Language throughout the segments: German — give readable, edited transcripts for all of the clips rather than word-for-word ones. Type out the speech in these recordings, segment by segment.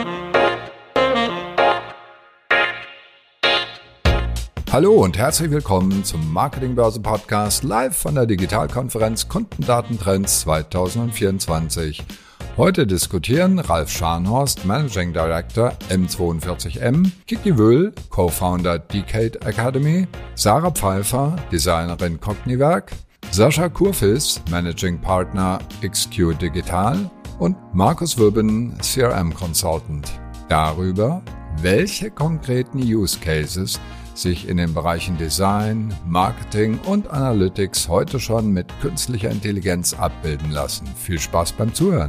Hallo und herzlich willkommen zum Marketingbörse-Podcast live von der Digitalkonferenz Kundendatentrends 2024. Heute diskutieren Ralf Scharnhorst, Managing Director M42M, Kiki Wöhl, Co-Founder Decade Academy, Sarah Pfeiffer, Designerin Cogniwerk, Sascha Kurfis, Managing Partner XQ Digital und Markus Wübben, CRM Consultant. Darüber, welche konkreten Use Cases sich in den Bereichen Design, Marketing und Analytics heute schon mit künstlicher Intelligenz abbilden lassen. Viel Spaß beim Zuhören.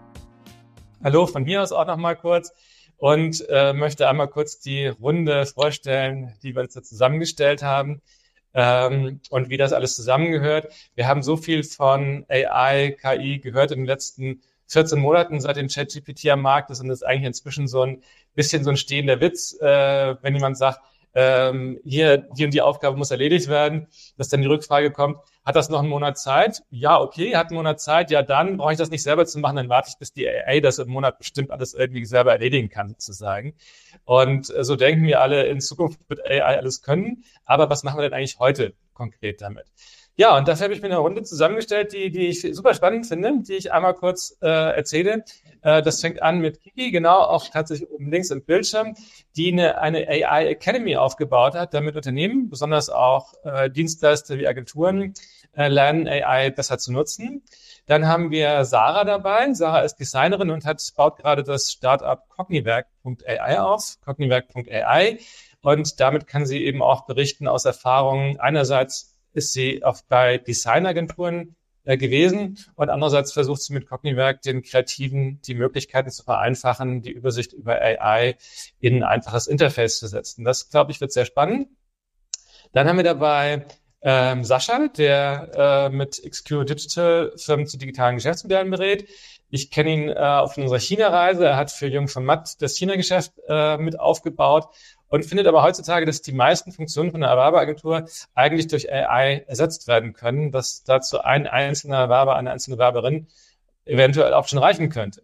Hallo, von mir aus auch nochmal kurz und möchte einmal kurz die Runde vorstellen, die wir jetzt da zusammengestellt haben und wie das alles zusammengehört. Wir haben so viel von AI, KI gehört in den letzten 14 Monaten, seit dem ChatGPT am Markt ist, und das ist eigentlich inzwischen so ein bisschen so ein stehender Witz, wenn jemand sagt, hier, die und die Aufgabe muss erledigt werden, dass dann die Rückfrage kommt, hat das noch einen Monat Zeit? Ja, okay, hat einen Monat Zeit, ja, dann brauche ich das nicht selber zu machen, dann warte ich, bis die AI das im Monat bestimmt alles irgendwie selber erledigen kann, sozusagen. Und so denken wir alle, in Zukunft wird AI alles können, aber was machen wir denn eigentlich heute konkret damit? Ja, und dafür habe ich mir eine Runde zusammengestellt, die ich super spannend finde, die ich einmal kurz erzähle. Das fängt an mit Kiki, genau, auch tatsächlich oben links im Bildschirm, die eine AI Academy aufgebaut hat, damit Unternehmen, besonders auch Dienstleister wie Agenturen, lernen, AI besser zu nutzen. Dann haben wir Sarah dabei. Sarah ist Designerin und baut gerade das Startup Cogniwerk.ai auf, Cogniwerk.ai. Und damit kann sie eben auch berichten aus Erfahrungen. Einerseits ist sie auch bei Designagenturen gewesen und andererseits versucht sie mit Cogniwerk den Kreativen die Möglichkeiten zu vereinfachen, die Übersicht über AI in ein einfaches Interface zu setzen. Das, glaube ich, wird sehr spannend. Dann haben wir dabei Sascha, der mit XQ Digital Firmen zu digitalen Geschäftsmodellen berät. Ich kenne ihn auf unserer China-Reise. Er hat für Jung von Matt das China-Geschäft mit aufgebaut und findet aber heutzutage, dass die meisten Funktionen von einer Werbeagentur eigentlich durch AI ersetzt werden können, dass dazu ein einzelner Werber, eine einzelne Werberin eventuell auch schon reichen könnte.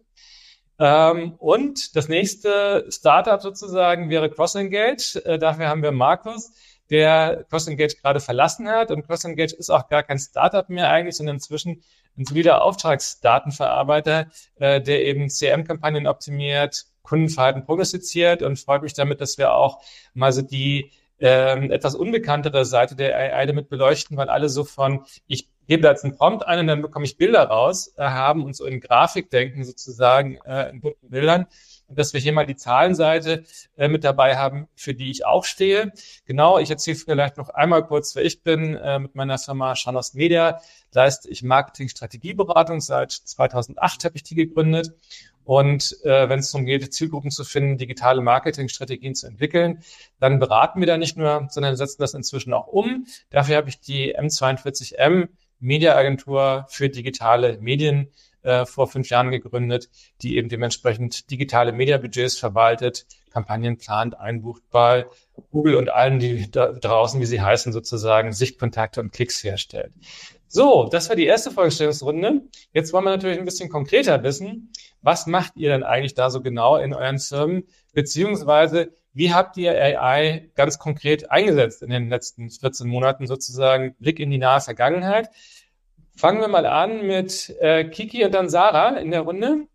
Und das nächste Startup sozusagen wäre CrossEngage. Dafür haben wir Markus, der CrossEngage gerade verlassen hat. Und CrossEngage ist auch gar kein Startup mehr eigentlich, sondern inzwischen ein solider Auftragsdatenverarbeiter, der eben CRM-Kampagnen optimiert, Kundenverhalten prognostiziert, und freut mich damit, dass wir auch mal so die etwas unbekanntere Seite der AI damit beleuchten, weil alle so von, ich gebe da jetzt einen Prompt ein und dann bekomme ich Bilder raus, haben und so in Grafikdenken sozusagen in bunten Bildern. Und dass wir hier mal die Zahlenseite mit dabei haben, für die ich auch stehe. Genau, ich erzähle vielleicht noch einmal kurz, wer ich bin. Mit meiner Firma Scharnhorst Media leiste ich Marketing-Strategieberatung. Seit 2008 habe ich die gegründet. Und wenn es darum geht, Zielgruppen zu finden, digitale Marketingstrategien zu entwickeln, dann beraten wir da nicht nur, sondern setzen das inzwischen auch um. Dafür habe ich die M42M Mediaagentur für digitale Medien vor 5 Jahren gegründet, die eben dementsprechend digitale Mediabudgets verwaltet, Kampagnen plant, einbucht bei Google und allen, die da draußen, wie sie heißen, sozusagen Sichtkontakte und Klicks herstellt. So, das war die erste Vorstellungsrunde. Jetzt wollen wir natürlich ein bisschen konkreter wissen, was macht ihr denn eigentlich da so genau in euren Firmen, beziehungsweise wie habt ihr AI ganz konkret eingesetzt in den letzten 14 Monaten sozusagen, Blick in die nahe Vergangenheit. Fangen wir mal an mit Kiki und dann Sarah in der Runde.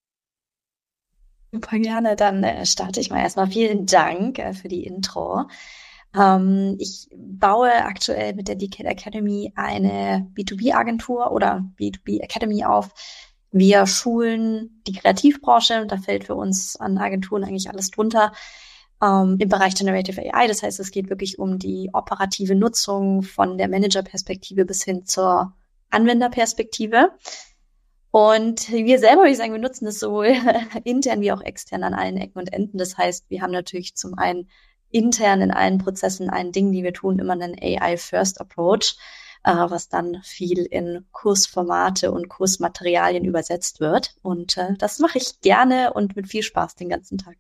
Super gerne, dann starte ich mal erstmal. Vielen Dank für die Intro. Ich baue aktuell mit der Decade Academy eine B2B-Agentur oder B2B-Academy auf. Wir schulen die Kreativbranche, da fällt für uns an Agenturen eigentlich alles drunter, im Bereich Generative AI. Das heißt, es geht wirklich um die operative Nutzung von der Managerperspektive bis hin zur Anwenderperspektive. Und wir selber, würde ich sagen, wir nutzen das sowohl intern wie auch extern an allen Ecken und Enden. Das heißt, wir haben natürlich zum einen intern in allen Prozessen, allen Dingen, die wir tun, immer einen AI-First-Approach, was dann viel in Kursformate und Kursmaterialien übersetzt wird. Und das mache ich gerne und mit viel Spaß den ganzen Tag.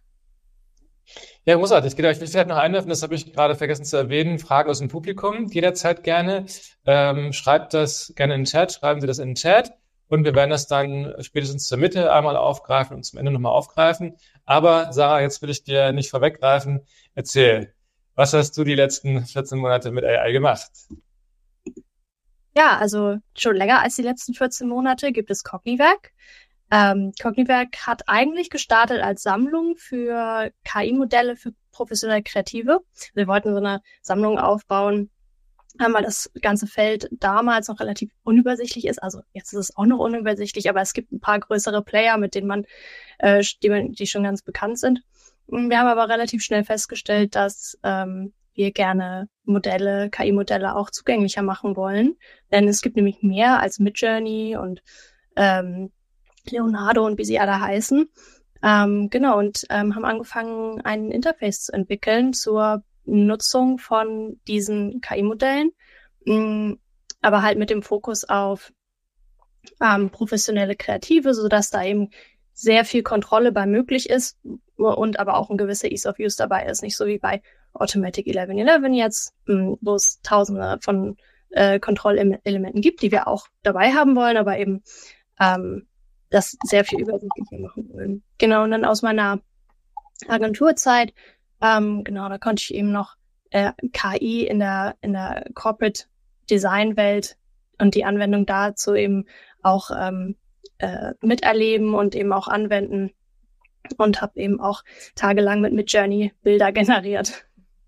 Ja, großartig. Genau. Ich will vielleicht noch einwerfen, das habe ich gerade vergessen zu erwähnen, Fragen aus dem Publikum, jederzeit gerne. Schreibt das gerne in den Chat, schreiben Sie das in den Chat. und wir werden das dann spätestens zur Mitte einmal aufgreifen und zum Ende nochmal aufgreifen. Aber Sarah, jetzt will ich dir nicht vorweggreifen. Erzähl, was hast du die letzten 14 Monate mit AI gemacht? Ja, also schon länger als die letzten 14 Monate gibt es Cognivac. Cognivac hat eigentlich gestartet als Sammlung für KI-Modelle für professionelle Kreative. Wir wollten so eine Sammlung aufbauen, weil das ganze Feld damals noch relativ unübersichtlich ist. Also jetzt ist es auch noch unübersichtlich, aber es gibt ein paar größere Player, mit denen die schon ganz bekannt sind. Wir haben aber relativ schnell festgestellt, dass wir gerne KI-Modelle auch zugänglicher machen wollen. Denn es gibt nämlich mehr als Midjourney und Leonardo und wie sie alle heißen. Genau, und haben angefangen, ein Interface zu entwickeln zur Nutzung von diesen KI-Modellen, aber halt mit dem Fokus auf professionelle Kreative, sodass da eben sehr viel Kontrolle bei möglich ist und aber auch ein gewisser Ease of Use dabei ist. Nicht so wie bei Automatic 1111 jetzt, wo es tausende von Kontrollelementen gibt, die wir auch dabei haben wollen, aber eben das sehr viel übersichtlicher machen wollen. Genau, und dann aus meiner Agenturzeit, genau, da konnte ich eben noch KI in der Corporate Design Welt und die Anwendung dazu eben auch miterleben und eben auch anwenden und habe eben auch tagelang mit Midjourney Bilder generiert.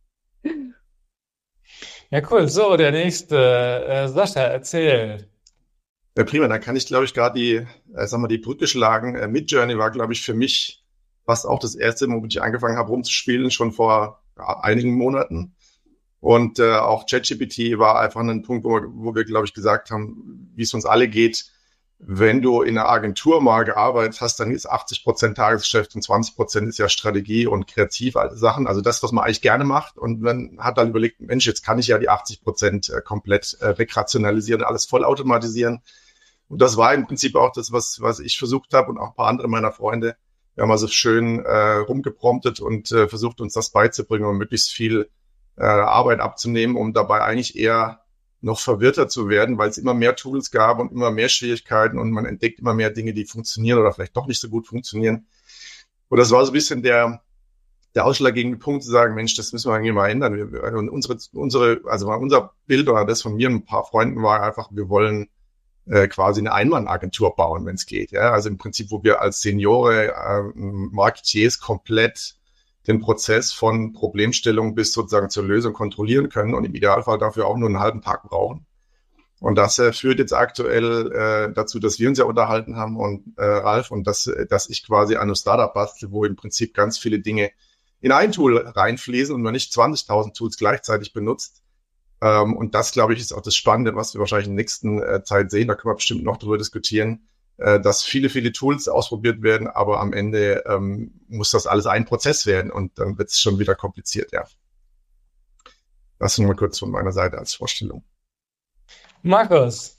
Ja, cool. So, der nächste. Sascha, erzähl. Ja, prima, dann kann ich, glaube ich, gerade die Brücke schlagen. Midjourney war, glaube ich, für mich fast auch das erste, womit ich angefangen habe rumzuspielen, schon vor einigen Monaten. Und auch ChatGPT war einfach ein Punkt, wo wir, glaube ich, gesagt haben, wie es uns alle geht, wenn du in einer Agentur mal gearbeitet hast, dann ist 80% Tagesgeschäft und 20% ist ja Strategie und kreativ alte Sachen. Also das, was man eigentlich gerne macht. Und man hat dann überlegt, Mensch, jetzt kann ich ja die 80% komplett wegrationalisieren, alles vollautomatisieren. Und das war im Prinzip auch das, was ich versucht habe und auch ein paar andere meiner Freunde. Wir haben also schön rumgepromptet und versucht, uns das beizubringen und möglichst viel Arbeit abzunehmen, um dabei eigentlich eher noch verwirrter zu werden, weil es immer mehr Tools gab und immer mehr Schwierigkeiten und man entdeckt immer mehr Dinge, die funktionieren oder vielleicht doch nicht so gut funktionieren. Und das war so ein bisschen der ausschlaggebende Punkt zu sagen, Mensch, das müssen wir eigentlich mal ändern. Und unser Bild oder das von mir und ein paar Freunden war einfach, wir wollen quasi eine Einmann-Agentur bauen, wenn es geht. Ja? Also im Prinzip, wo wir als Seniore Marketeers komplett den Prozess von Problemstellung bis sozusagen zur Lösung kontrollieren können und im Idealfall dafür auch nur einen halben Tag brauchen. Und das führt jetzt aktuell dazu, dass wir uns ja unterhalten haben und Ralf, und dass ich quasi an einem Startup bastel, wo im Prinzip ganz viele Dinge in ein Tool reinfließen und man nicht 20.000 Tools gleichzeitig benutzt. Und das, glaube ich, ist auch das Spannende, was wir wahrscheinlich in der nächsten Zeit sehen. Da können wir bestimmt noch drüber diskutieren, dass viele, viele Tools ausprobiert werden, aber am Ende muss das alles ein Prozess werden und dann wird es schon wieder kompliziert, ja. Das nur mal kurz von meiner Seite als Vorstellung. Markus.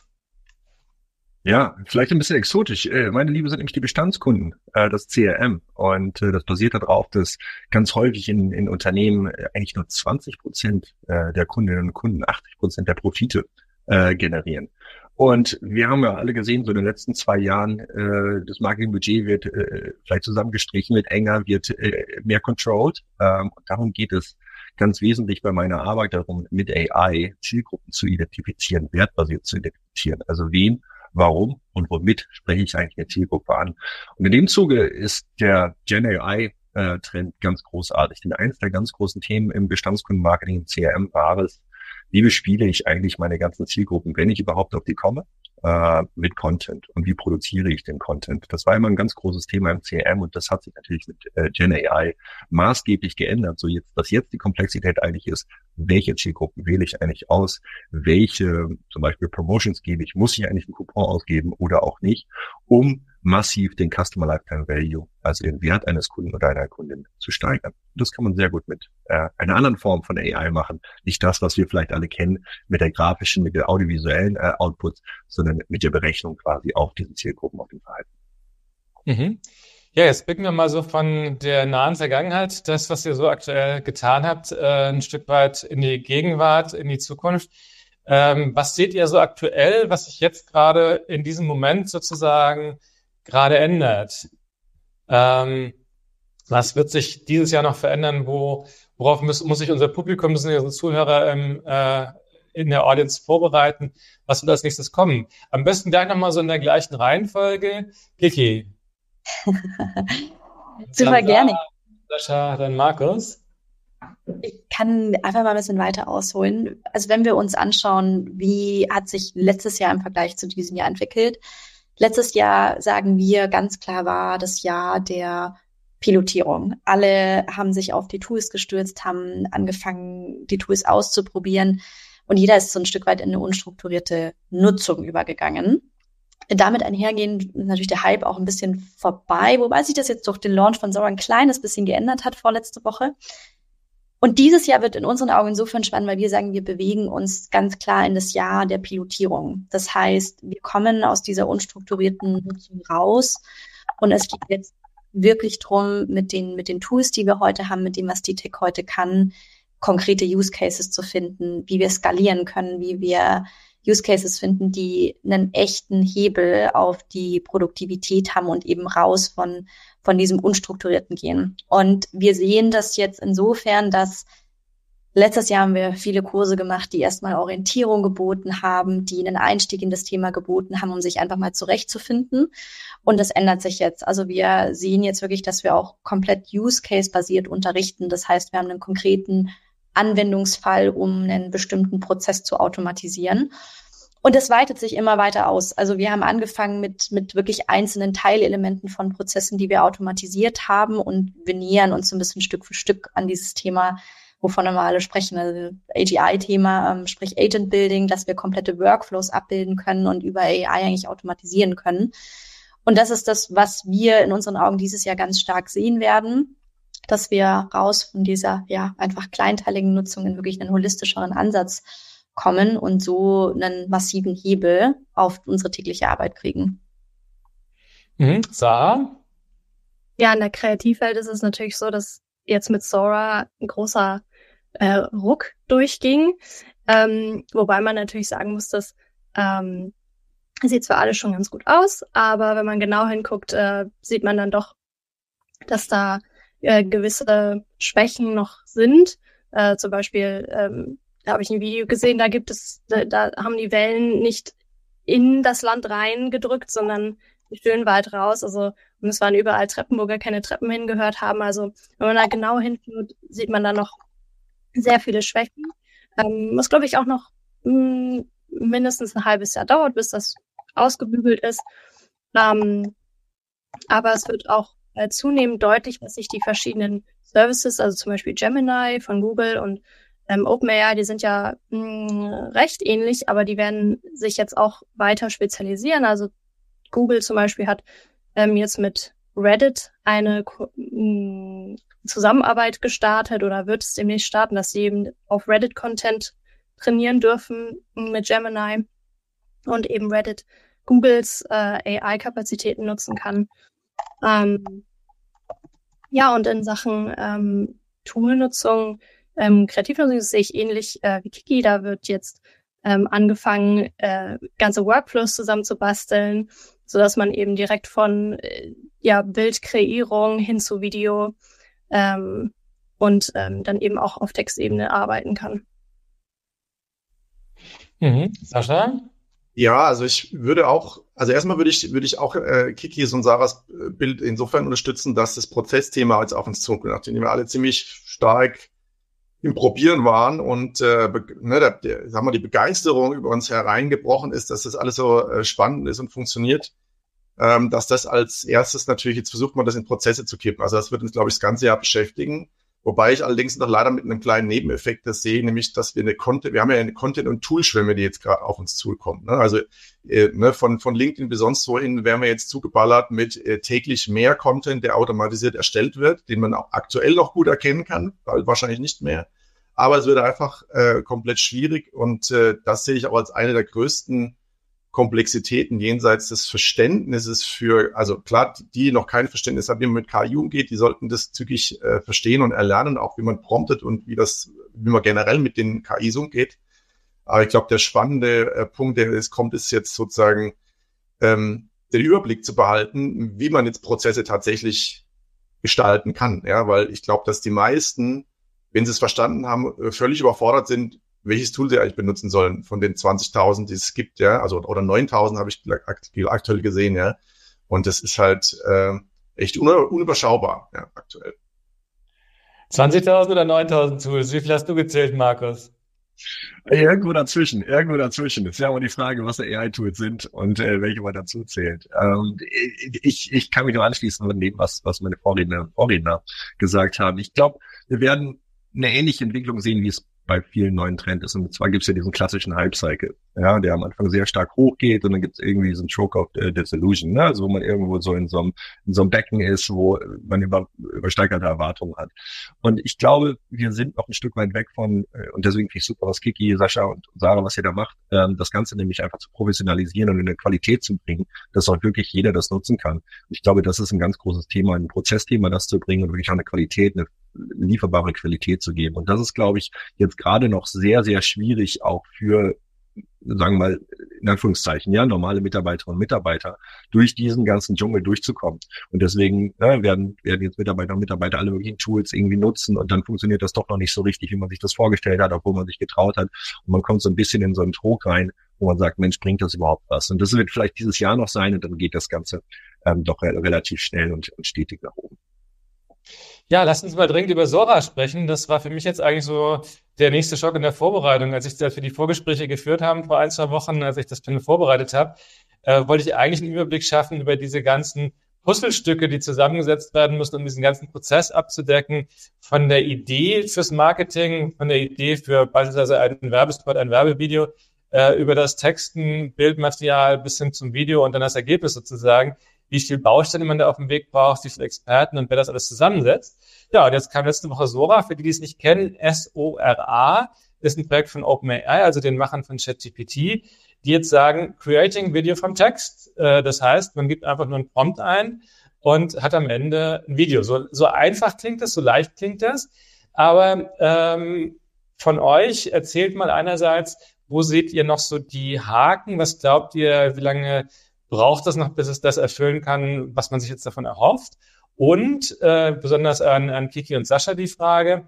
Ja, vielleicht ein bisschen exotisch. Meine Liebe sind nämlich die Bestandskunden, das CRM. Und das basiert darauf, dass ganz häufig in Unternehmen eigentlich nur 20% der Kundinnen und Kunden 80% der Profite generieren. Und wir haben ja alle gesehen, so in den letzten 2 Jahren, das Marketingbudget wird vielleicht zusammengestrichen, wird enger, wird mehr controlled. Und darum geht es ganz wesentlich bei meiner Arbeit darum, mit AI Zielgruppen zu identifizieren, wertbasiert zu identifizieren. Also wen, warum und womit spreche ich eigentlich eine Zielgruppe an. Und in dem Zuge ist der Gen AI Trend ganz großartig. Denn eines der ganz großen Themen im Bestandskundenmarketing im CRM war es, wie bespiele ich eigentlich meine ganzen Zielgruppen, wenn ich überhaupt auf die komme, mit Content, und wie produziere ich den Content. Das war immer ein ganz großes Thema im CRM und das hat sich natürlich mit Gen AI maßgeblich geändert, so jetzt, dass jetzt die Komplexität eigentlich ist, welche Zielgruppen wähle ich eigentlich aus, welche zum Beispiel Promotions gebe ich, muss ich eigentlich einen Coupon ausgeben oder auch nicht, um massiv den Customer Lifetime Value, also den Wert eines Kunden oder einer Kundin zu steigern. Das kann man sehr gut mit einer anderen Form von AI machen. Nicht das, was wir vielleicht alle kennen, mit der grafischen, mit der audiovisuellen Output, sondern mit der Berechnung quasi auf diesen Zielgruppen, auf dem Verhalten. Mhm. Ja, jetzt blicken wir mal so von der nahen Vergangenheit, das, was ihr so aktuell getan habt, ein Stück weit in die Gegenwart, in die Zukunft. Was seht ihr so aktuell, was sich jetzt gerade in diesem Moment sozusagen gerade ändert? Was wird sich dieses Jahr noch verändern? Worauf muss sich unser Publikum, müssen unsere Zuhörer in der Audience vorbereiten? Was wird als nächstes kommen? Am besten gleich nochmal so in der gleichen Reihenfolge. Kiki. Super gerne. Sascha, dann Markus. Ich kann einfach mal ein bisschen weiter ausholen. Also wenn wir uns anschauen, wie hat sich letztes Jahr im Vergleich zu diesem Jahr entwickelt. Letztes Jahr, sagen wir, ganz klar war das Jahr der Pilotierung. Alle haben sich auf die Tools gestürzt, haben angefangen, die Tools auszuprobieren. Und jeder ist so ein Stück weit in eine unstrukturierte Nutzung übergegangen. Damit einhergehend ist natürlich der Hype auch ein bisschen vorbei, wobei sich das jetzt durch den Launch von Sora ein kleines bisschen geändert hat vorletzte Woche. Und dieses Jahr wird in unseren Augen insofern spannend, weil wir sagen, wir bewegen uns ganz klar in das Jahr der Pilotierung. Das heißt, wir kommen aus dieser unstrukturierten Nutzung raus und es geht jetzt wirklich drum, mit den Tools, die wir heute haben, mit dem, was die Tech heute kann, konkrete Use Cases zu finden, wie wir skalieren können, wie wir Use Cases finden, die einen echten Hebel auf die Produktivität haben und eben raus von diesem Unstrukturierten gehen. Und wir sehen das jetzt insofern, dass letztes Jahr haben wir viele Kurse gemacht, die erstmal Orientierung geboten haben, die einen Einstieg in das Thema geboten haben, um sich einfach mal zurechtzufinden. Und das ändert sich jetzt. Also wir sehen jetzt wirklich, dass wir auch komplett Use-Case-basiert unterrichten. Das heißt, wir haben einen konkreten Anwendungsfall, um einen bestimmten Prozess zu automatisieren. Und das weitet sich immer weiter aus. Also wir haben angefangen mit wirklich einzelnen Teilelementen von Prozessen, die wir automatisiert haben, und wir nähern uns so ein bisschen Stück für Stück an dieses Thema, wovon wir alle sprechen, also AGI-Thema, sprich Agent Building, dass wir komplette Workflows abbilden können und über AI eigentlich automatisieren können. Und das ist das, was wir in unseren Augen dieses Jahr ganz stark sehen werden, dass wir raus von dieser einfach kleinteiligen Nutzung in wirklich einen holistischeren Ansatz kommen und so einen massiven Hebel auf unsere tägliche Arbeit kriegen. Sarah? Ja, in der Kreativwelt ist es natürlich so, dass jetzt mit Sora ein großer Ruck durchging, wobei man natürlich sagen muss, dass sieht zwar alles schon ganz gut aus, aber wenn man genau hinguckt, sieht man dann doch, dass da gewisse Schwächen noch sind. Zum Beispiel da habe ich ein Video gesehen, da haben die Wellen nicht in das Land reingedrückt, sondern schön weit raus. Also, und es waren überall Treppen, wo gar keine Treppen hingehört haben. Also, wenn man da genau hinschaut, sieht man da noch sehr viele Schwächen. Was, glaube ich, auch noch mindestens ein halbes Jahr dauert, bis das ausgebügelt ist. Aber es wird auch zunehmend deutlich, dass sich die verschiedenen Services, also zum Beispiel Gemini von Google und OpenAI, die sind ja recht ähnlich, aber die werden sich jetzt auch weiter spezialisieren. Also Google zum Beispiel hat jetzt mit Reddit eine Zusammenarbeit gestartet oder wird es demnächst starten, dass sie eben auf Reddit-Content trainieren dürfen mit Gemini und eben Reddit Googles AI-Kapazitäten nutzen kann. Ja, und in Sachen Toolnutzung, Kreativnutzung, das sehe ich ähnlich wie Kiki. Da wird jetzt angefangen, ganze Workflows zusammenzubasteln, sodass man eben direkt von Bildkreierung hin zu Video und dann eben auch auf Textebene arbeiten kann. Sascha? Ja, also erstmal würde ich auch Kikis und Sarahs Bild insofern unterstützen, dass das Prozessthema jetzt auf uns zukommt, nachdem wir alle ziemlich stark im Probieren waren und die Begeisterung über uns hereingebrochen ist, dass das alles so spannend ist und funktioniert, dass das als erstes natürlich, jetzt versucht man das in Prozesse zu kippen. Also das wird uns, glaube ich, das ganze Jahr beschäftigen. Wobei ich allerdings noch leider mit einem kleinen Nebeneffekt das sehe, nämlich, dass wir wir haben ja eine Content- und Toolschwemme, die jetzt gerade auf uns zukommt. Ne? Also von LinkedIn bis sonst wohin werden wir jetzt zugeballert mit täglich mehr Content, der automatisiert erstellt wird, den man auch aktuell noch gut erkennen kann, weil wahrscheinlich nicht mehr. Aber es wird einfach komplett schwierig und das sehe ich auch als eine der größten Komplexitäten jenseits des Verständnisses also klar, die noch kein Verständnis haben, wie man mit KI umgeht, die sollten das zügig verstehen und erlernen, auch wie man promptet und wie man generell mit den KIs umgeht. Aber ich glaube, der spannende Punkt, der jetzt kommt, ist jetzt sozusagen den Überblick zu behalten, wie man jetzt Prozesse tatsächlich gestalten kann. Ja, weil ich glaube, dass die meisten, wenn sie es verstanden haben, völlig überfordert sind, welches Tool sie eigentlich benutzen sollen von den 20.000, die es gibt, ja, also oder 9.000 habe ich aktuell gesehen, ja. Und das ist halt echt unüberschaubar, ja, aktuell. 20.000 oder 9.000 Tools? Wie viel hast du gezählt, Markus? Irgendwo dazwischen. Ist ja immer die Frage, was AI-Tools sind und welche man dazu zählt. Ich kann mich nur anschließen von dem, was meine Vorredner gesagt haben. Ich glaube, wir werden eine ähnliche Entwicklung sehen, wie es bei vielen neuen Trends ist. Und zwar gibt es ja diesen klassischen Hype-Cycle, ja, der am Anfang sehr stark hochgeht und dann gibt es irgendwie diesen Stroke of Disillusion, ne? Also wo man irgendwo so in so einem Becken ist, wo man übersteigerte Erwartungen hat. Und ich glaube, wir sind noch ein Stück weit weg von, und deswegen finde ich super, was Kiki, Sascha und Sarah, was ihr da macht, das Ganze nämlich einfach zu professionalisieren und in eine Qualität zu bringen, dass auch wirklich jeder das nutzen kann. Und ich glaube, das ist ein ganz großes Thema, ein Prozessthema, das zu bringen und wirklich auch eine Qualität, eine lieferbare Qualität zu geben. Und das ist, glaube ich, jetzt gerade noch sehr, sehr schwierig auch für, sagen wir mal, in Anführungszeichen, ja, normale Mitarbeiterinnen und Mitarbeiter durch diesen ganzen Dschungel durchzukommen. Und deswegen werden jetzt Mitarbeiter und Mitarbeiter alle möglichen Tools irgendwie nutzen und dann funktioniert das doch noch nicht so richtig, wie man sich das vorgestellt hat, obwohl man sich getraut hat. Und man kommt so ein bisschen in so einen Trog rein, wo man sagt, Mensch, bringt das überhaupt was? Und das wird vielleicht dieses Jahr noch sein und dann geht das Ganze doch relativ schnell und stetig nach oben. Ja, lass uns mal dringend über Sora sprechen. Das war für mich jetzt eigentlich so der nächste Schock in der Vorbereitung. Als ich das für die Vorgespräche geführt habe vor 1-2 Wochen, als ich das Panel vorbereitet habe, wollte ich eigentlich einen Überblick schaffen über diese ganzen Puzzlestücke, die zusammengesetzt werden müssen, um diesen ganzen Prozess abzudecken. Von der Idee fürs Marketing, von der Idee für beispielsweise einen Werbespot, ein Werbevideo, über das Texten, Bildmaterial bis hin zum Video und dann das Ergebnis sozusagen, wie viel Bausteine man da auf dem Weg braucht, wie viele Experten und wer das alles zusammensetzt. Ja, und jetzt kam letzte Woche Sora. Für die es nicht kennen, SORA ist ein Projekt von OpenAI, also den Machern von ChatGPT, die jetzt sagen, creating video from text. Das heißt, man gibt einfach nur einen Prompt ein und hat am Ende ein Video. So einfach klingt das, so leicht klingt das. Aber von euch erzählt mal einerseits, wo seht ihr noch so die Haken? Was glaubt ihr, wie lange braucht das noch, bis es das erfüllen kann, was man sich jetzt davon erhofft? Und besonders an Kiki und Sascha die Frage,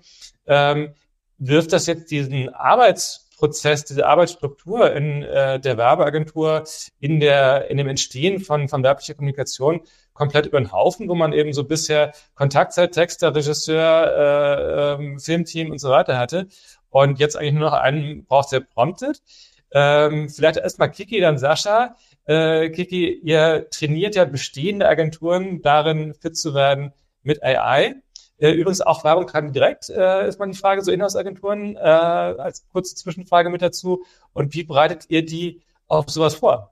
wirft das jetzt diesen Arbeitsprozess, diese Arbeitsstruktur in der Werbeagentur, in dem Entstehen von werblicher Kommunikation komplett über den Haufen, wo man eben so bisher Kontaktzeit, Texter, Regisseur, Filmteam und so weiter hatte und jetzt eigentlich nur noch einen braucht, der promptet? Vielleicht erstmal Kiki, dann Sascha. Kiki, ihr trainiert ja bestehende Agenturen darin, fit zu werden mit AI. Übrigens auch Werbung treiben direkt, ist mal die Frage, so Inhouse-Agenturen als kurze Zwischenfrage mit dazu. Und wie bereitet ihr die auf sowas vor?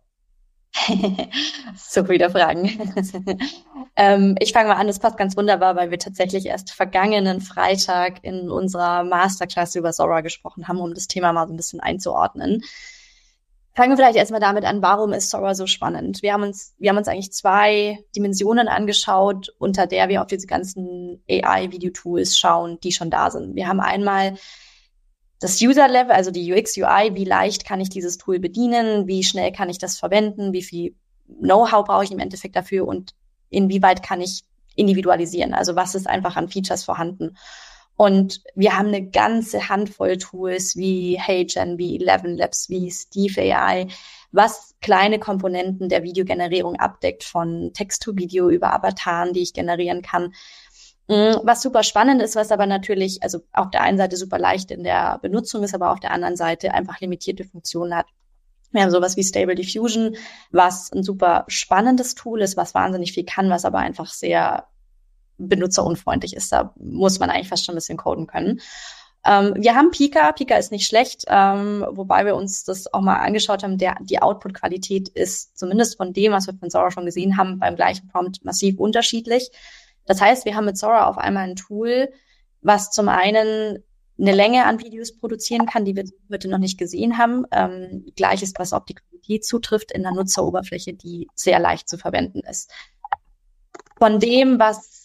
So viele Fragen. Ich fange mal an, das passt ganz wunderbar, weil wir tatsächlich erst vergangenen Freitag in unserer Masterclass über Sora gesprochen haben, um das Thema mal so ein bisschen einzuordnen. Fangen wir vielleicht erstmal damit an, warum ist Sora so spannend? Wir haben uns eigentlich 2 Dimensionen angeschaut, unter der wir auf diese ganzen AI-Video-Tools schauen, die schon da sind. Wir haben einmal das User-Level, also die UX, UI, wie leicht kann ich dieses Tool bedienen, wie schnell kann ich das verwenden, wie viel Know-how brauche ich im Endeffekt dafür und inwieweit kann ich individualisieren, also was ist einfach an Features vorhanden. Und wir haben eine ganze Handvoll Tools wie HeyGen, wie ElevenLabs, wie Steve AI, was kleine Komponenten der Videogenerierung abdeckt, von Text-to-Video über Avataren, die ich generieren kann. Was super spannend ist, was aber natürlich, also auf der einen Seite super leicht in der Benutzung ist, aber auf der anderen Seite einfach limitierte Funktionen hat. Wir haben sowas wie Stable Diffusion, was ein super spannendes Tool ist, was wahnsinnig viel kann, was aber einfach sehr benutzerunfreundlich ist. Da muss man eigentlich fast schon ein bisschen coden können. Wir haben Pika. Pika ist nicht schlecht, wobei wir uns das auch mal angeschaut haben. Die Output-Qualität ist zumindest von dem, was wir von Sora schon gesehen haben, beim gleichen Prompt massiv unterschiedlich. Das heißt, wir haben mit Sora auf einmal ein Tool, was zum einen eine Länge an Videos produzieren kann, die wir heute noch nicht gesehen haben. Gleiches, was auf die Qualität zutrifft, in der Nutzeroberfläche, die sehr leicht zu verwenden ist. Von dem, was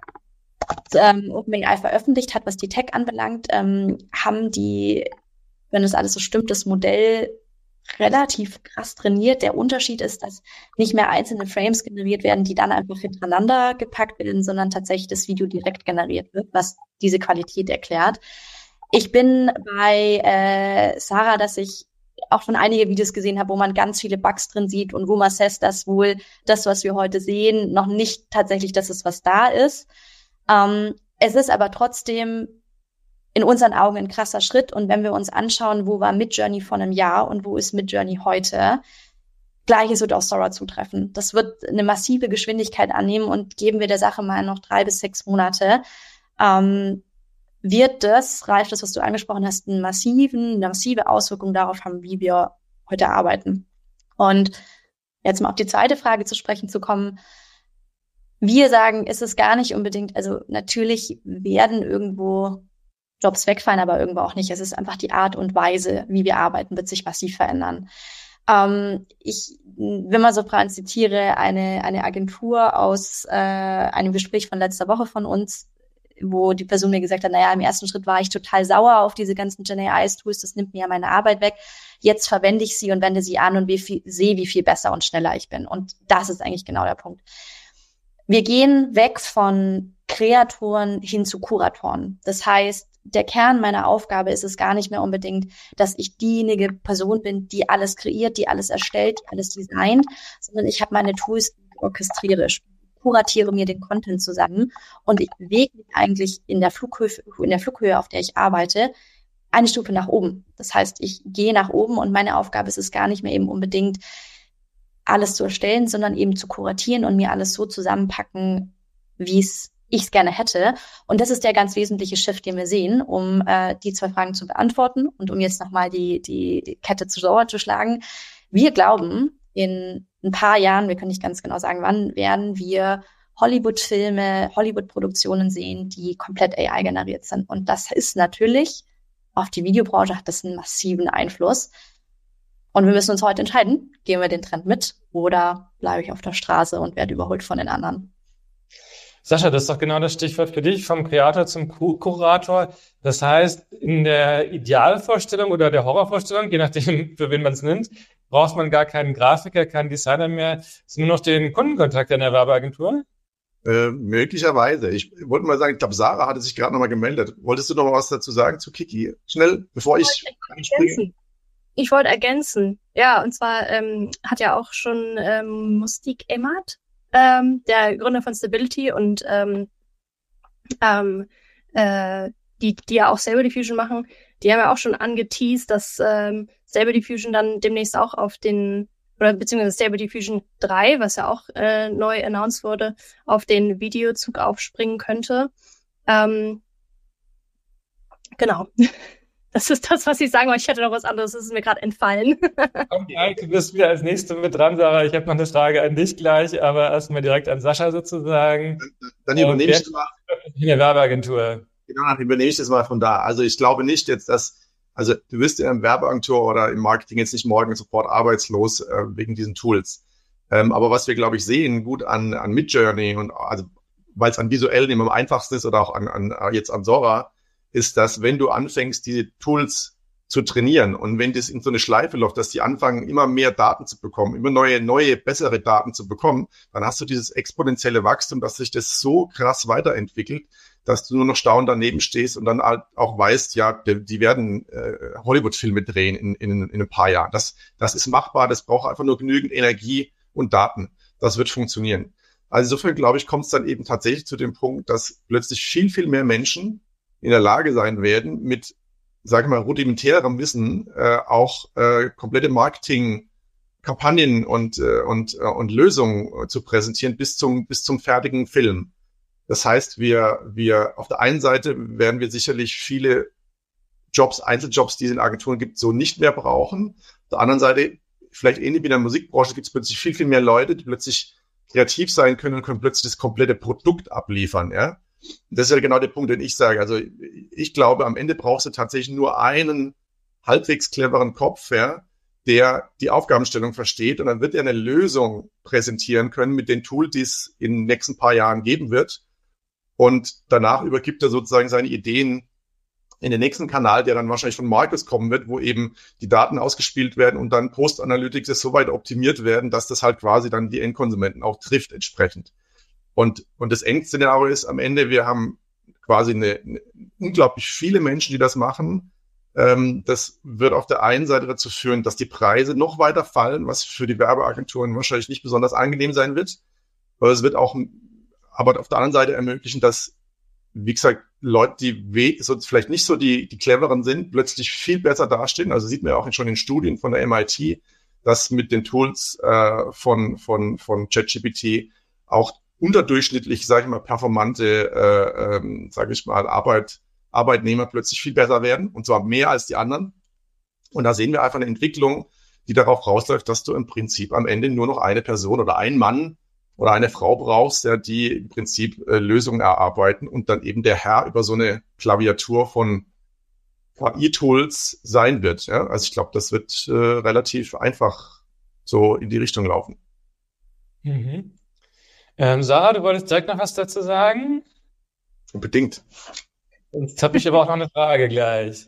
OpenAI veröffentlicht hat, was die Tech anbelangt, haben die wenn das alles so stimmt, das Modell relativ krass trainiert. Der Unterschied ist, dass nicht mehr einzelne Frames generiert werden, die dann einfach hintereinander gepackt werden, sondern tatsächlich das Video direkt generiert wird, was diese Qualität erklärt. Ich bin bei Sarah, dass ich auch schon einige Videos gesehen habe, wo man ganz viele Bugs drin sieht und wo man sagt, dass wohl das, was wir heute sehen, noch nicht tatsächlich das ist, was da ist. Es ist aber trotzdem in unseren Augen ein krasser Schritt. Und wenn wir uns anschauen, wo war Midjourney vor einem Jahr und wo ist Midjourney heute, Gleiches wird auf Sora zutreffen. Das wird eine massive Geschwindigkeit annehmen und geben wir der Sache mal noch 3 bis 6 Monate, wird das, Ralf, das, was du angesprochen hast, eine massive Auswirkung darauf haben, wie wir heute arbeiten. Und jetzt mal auf die zweite Frage zu sprechen zu kommen. Wir sagen, ist es gar nicht unbedingt, also natürlich werden irgendwo Jobs wegfallen, aber irgendwo auch nicht. Es ist einfach die Art und Weise, wie wir arbeiten, wird sich massiv verändern. Ich will mal so frei zitiere, eine Agentur aus einem Gespräch von letzter Woche von uns, wo die Person mir gesagt hat, naja, im ersten Schritt war ich total sauer auf diese ganzen Gen AI-Tools, das nimmt mir ja meine Arbeit weg. Jetzt verwende ich sie und wende sie an und sehe, wie viel besser und schneller ich bin. Und das ist eigentlich genau der Punkt. Wir gehen weg von Kreatoren hin zu Kuratoren. Das heißt, der Kern meiner Aufgabe ist es gar nicht mehr unbedingt, dass ich diejenige Person bin, die alles kreiert, die alles erstellt, die alles designt, sondern ich habe meine Tools, die ich orchestriere, kuratiere mir den Content zusammen und ich bewege mich eigentlich in der Flughöhe, auf der ich arbeite, eine Stufe nach oben. Das heißt, ich gehe nach oben und meine Aufgabe ist es gar nicht mehr eben unbedingt, alles zu erstellen, sondern eben zu kuratieren und mir alles so zusammenpacken, wie ich es gerne hätte. Und das ist der ganz wesentliche Shift, den wir sehen, um die 2 Fragen zu beantworten und um jetzt nochmal die Kette zu Sora zu schlagen. Wir glauben, in ein paar Jahren, wir können nicht ganz genau sagen, wann, werden wir Hollywood-Filme, Hollywood-Produktionen sehen, die komplett AI generiert sind. Und das ist natürlich, auf die Videobranche hat das einen massiven Einfluss. Und wir müssen uns heute entscheiden, gehen wir den Trend mit oder bleibe ich auf der Straße und werde überholt von den anderen. Sascha, das ist doch genau das Stichwort für dich, vom Kreator zum Kurator. Das heißt, in der Idealvorstellung oder der Horrorvorstellung, je nachdem, für wen man es nimmt, braucht man gar keinen Grafiker, keinen Designer mehr, es ist nur noch den Kundenkontakt in der Werbeagentur? Möglicherweise. Ich wollte mal sagen, ich glaube, Sarah hatte sich gerade noch mal gemeldet. Wolltest du noch mal was dazu sagen zu Kiki? Schnell, bevor ich anspringe. Ich wollte ergänzen. Ja, und zwar hat ja auch schon Mustik Emad, der Gründer von Stability und die ja auch Stable Diffusion machen, die haben ja auch schon angeteased, dass Stable Diffusion dann demnächst auch auf den, oder beziehungsweise Stable Diffusion 3, was ja auch neu announced wurde, auf den Videozug aufspringen könnte. Genau. Das ist das, was ich sagen wollte. Ich hätte noch was anderes, das ist mir gerade entfallen. Okay, du bist wieder als Nächste mit dran, Sarah. Ich habe noch eine Frage an dich gleich, aber erstmal direkt an Sascha sozusagen. Dann übernehme ich das mal. In der Werbeagentur. Genau, dann übernehme ich das mal von da. Also ich glaube nicht jetzt, also du wirst ja im Werbeagentur oder im Marketing jetzt nicht morgen sofort arbeitslos wegen diesen Tools. Aber was wir, glaube ich, sehen, gut an Midjourney und also weil es an visuellen immer am einfachsten ist oder auch jetzt an Sora, ist, dass wenn du anfängst, diese Tools zu trainieren und wenn das in so eine Schleife läuft, dass die anfangen, immer mehr Daten zu bekommen, immer neue, bessere Daten zu bekommen, dann hast du dieses exponentielle Wachstum, dass sich das so krass weiterentwickelt, dass du nur noch staunend daneben stehst und dann halt auch weißt, ja, die werden Hollywood-Filme drehen in ein paar Jahren. Das ist machbar, das braucht einfach nur genügend Energie und Daten. Das wird funktionieren. Also insofern, glaube ich, kommt es dann eben tatsächlich zu dem Punkt, dass plötzlich viel, viel mehr Menschen in der Lage sein werden, mit, sag ich mal, rudimentärem Wissen auch komplette Marketing-Kampagnen und Lösungen zu präsentieren bis zum fertigen Film. Das heißt, wir auf der einen Seite werden wir sicherlich viele Jobs, Einzeljobs, die es in Agenturen gibt, so nicht mehr brauchen. Auf der anderen Seite, vielleicht ähnlich wie in der Musikbranche, gibt es plötzlich viel, viel mehr Leute, die plötzlich kreativ sein können und können plötzlich das komplette Produkt abliefern, ja. Das ist ja genau der Punkt, den ich sage. Also ich glaube, am Ende brauchst du tatsächlich nur einen halbwegs cleveren Kopf, ja, der die Aufgabenstellung versteht und dann wird er eine Lösung präsentieren können mit den Tools, die es in den nächsten paar Jahren geben wird. Und danach übergibt er sozusagen seine Ideen in den nächsten Kanal, der dann wahrscheinlich von Marcus kommen wird, wo eben die Daten ausgespielt werden und dann Post-Analytics so weit optimiert werden, dass das halt quasi dann die Endkonsumenten auch trifft entsprechend. Und das Endszenario ist am Ende, wir haben quasi eine unglaublich viele Menschen, die das machen. Das wird auf der einen Seite dazu führen, dass die Preise noch weiter fallen, was für die Werbeagenturen wahrscheinlich nicht besonders angenehm sein wird. Aber es wird auch, aber auf der anderen Seite ermöglichen, dass, wie gesagt, Leute, die vielleicht nicht so die cleveren sind, plötzlich viel besser dastehen. Also sieht man ja auch schon in Studien von der MIT, dass mit den Tools von ChatGPT auch unterdurchschnittlich, sage ich mal, performante, Arbeitnehmer plötzlich viel besser werden, und zwar mehr als die anderen. Und da sehen wir einfach eine Entwicklung, die darauf rausläuft, dass du im Prinzip am Ende nur noch eine Person oder einen Mann oder eine Frau brauchst, der die im Prinzip Lösungen erarbeiten und dann eben der Herr über so eine Klaviatur von KI-Tools sein wird. Ja? Also ich glaube, das wird relativ einfach so in die Richtung laufen. Mhm. Sarah, du wolltest direkt noch was dazu sagen? Unbedingt. Jetzt habe ich aber auch noch eine Frage gleich.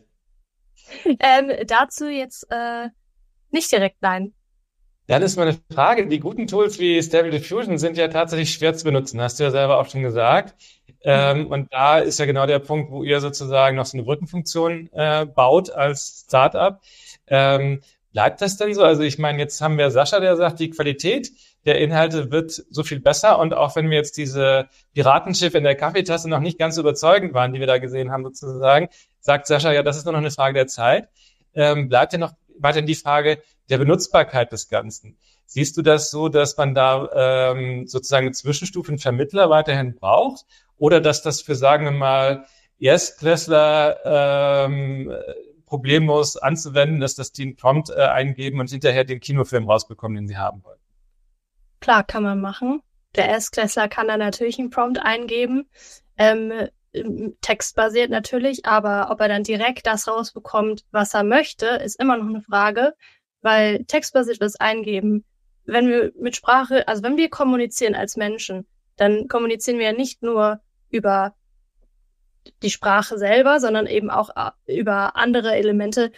Dazu jetzt nicht direkt, nein. Dann ist meine Frage, die guten Tools wie Stable Diffusion sind ja tatsächlich schwer zu benutzen, hast du ja selber auch schon gesagt. Und da ist ja genau der Punkt, wo ihr sozusagen noch so eine Brückenfunktion baut als Startup. Bleibt das denn so? Also ich meine, jetzt haben wir Sascha, der sagt, die Qualität der Inhalte wird so viel besser. Und auch wenn wir jetzt diese Piratenschiffe in der Kaffeetasse noch nicht ganz überzeugend waren, die wir da gesehen haben sozusagen, sagt Sascha, ja, das ist nur noch eine Frage der Zeit. Bleibt ja noch weiterhin die Frage der Benutzbarkeit des Ganzen. Siehst du das so, dass man da sozusagen eine Zwischenstufe, einen Vermittler weiterhin braucht? Oder dass das für, sagen wir mal, Erstklässler problemlos anzuwenden ist, dass die einen Prompt eingeben und hinterher den Kinofilm rausbekommen, den sie haben wollen? Klar, kann man machen. Der Erstklässler kann da natürlich einen Prompt eingeben, textbasiert natürlich, aber ob er dann direkt das rausbekommt, was er möchte, ist immer noch eine Frage, weil textbasiertes Eingeben, wenn wir mit Sprache, also wenn wir kommunizieren als Menschen, dann kommunizieren wir ja nicht nur über die Sprache selber, sondern eben auch über andere Elemente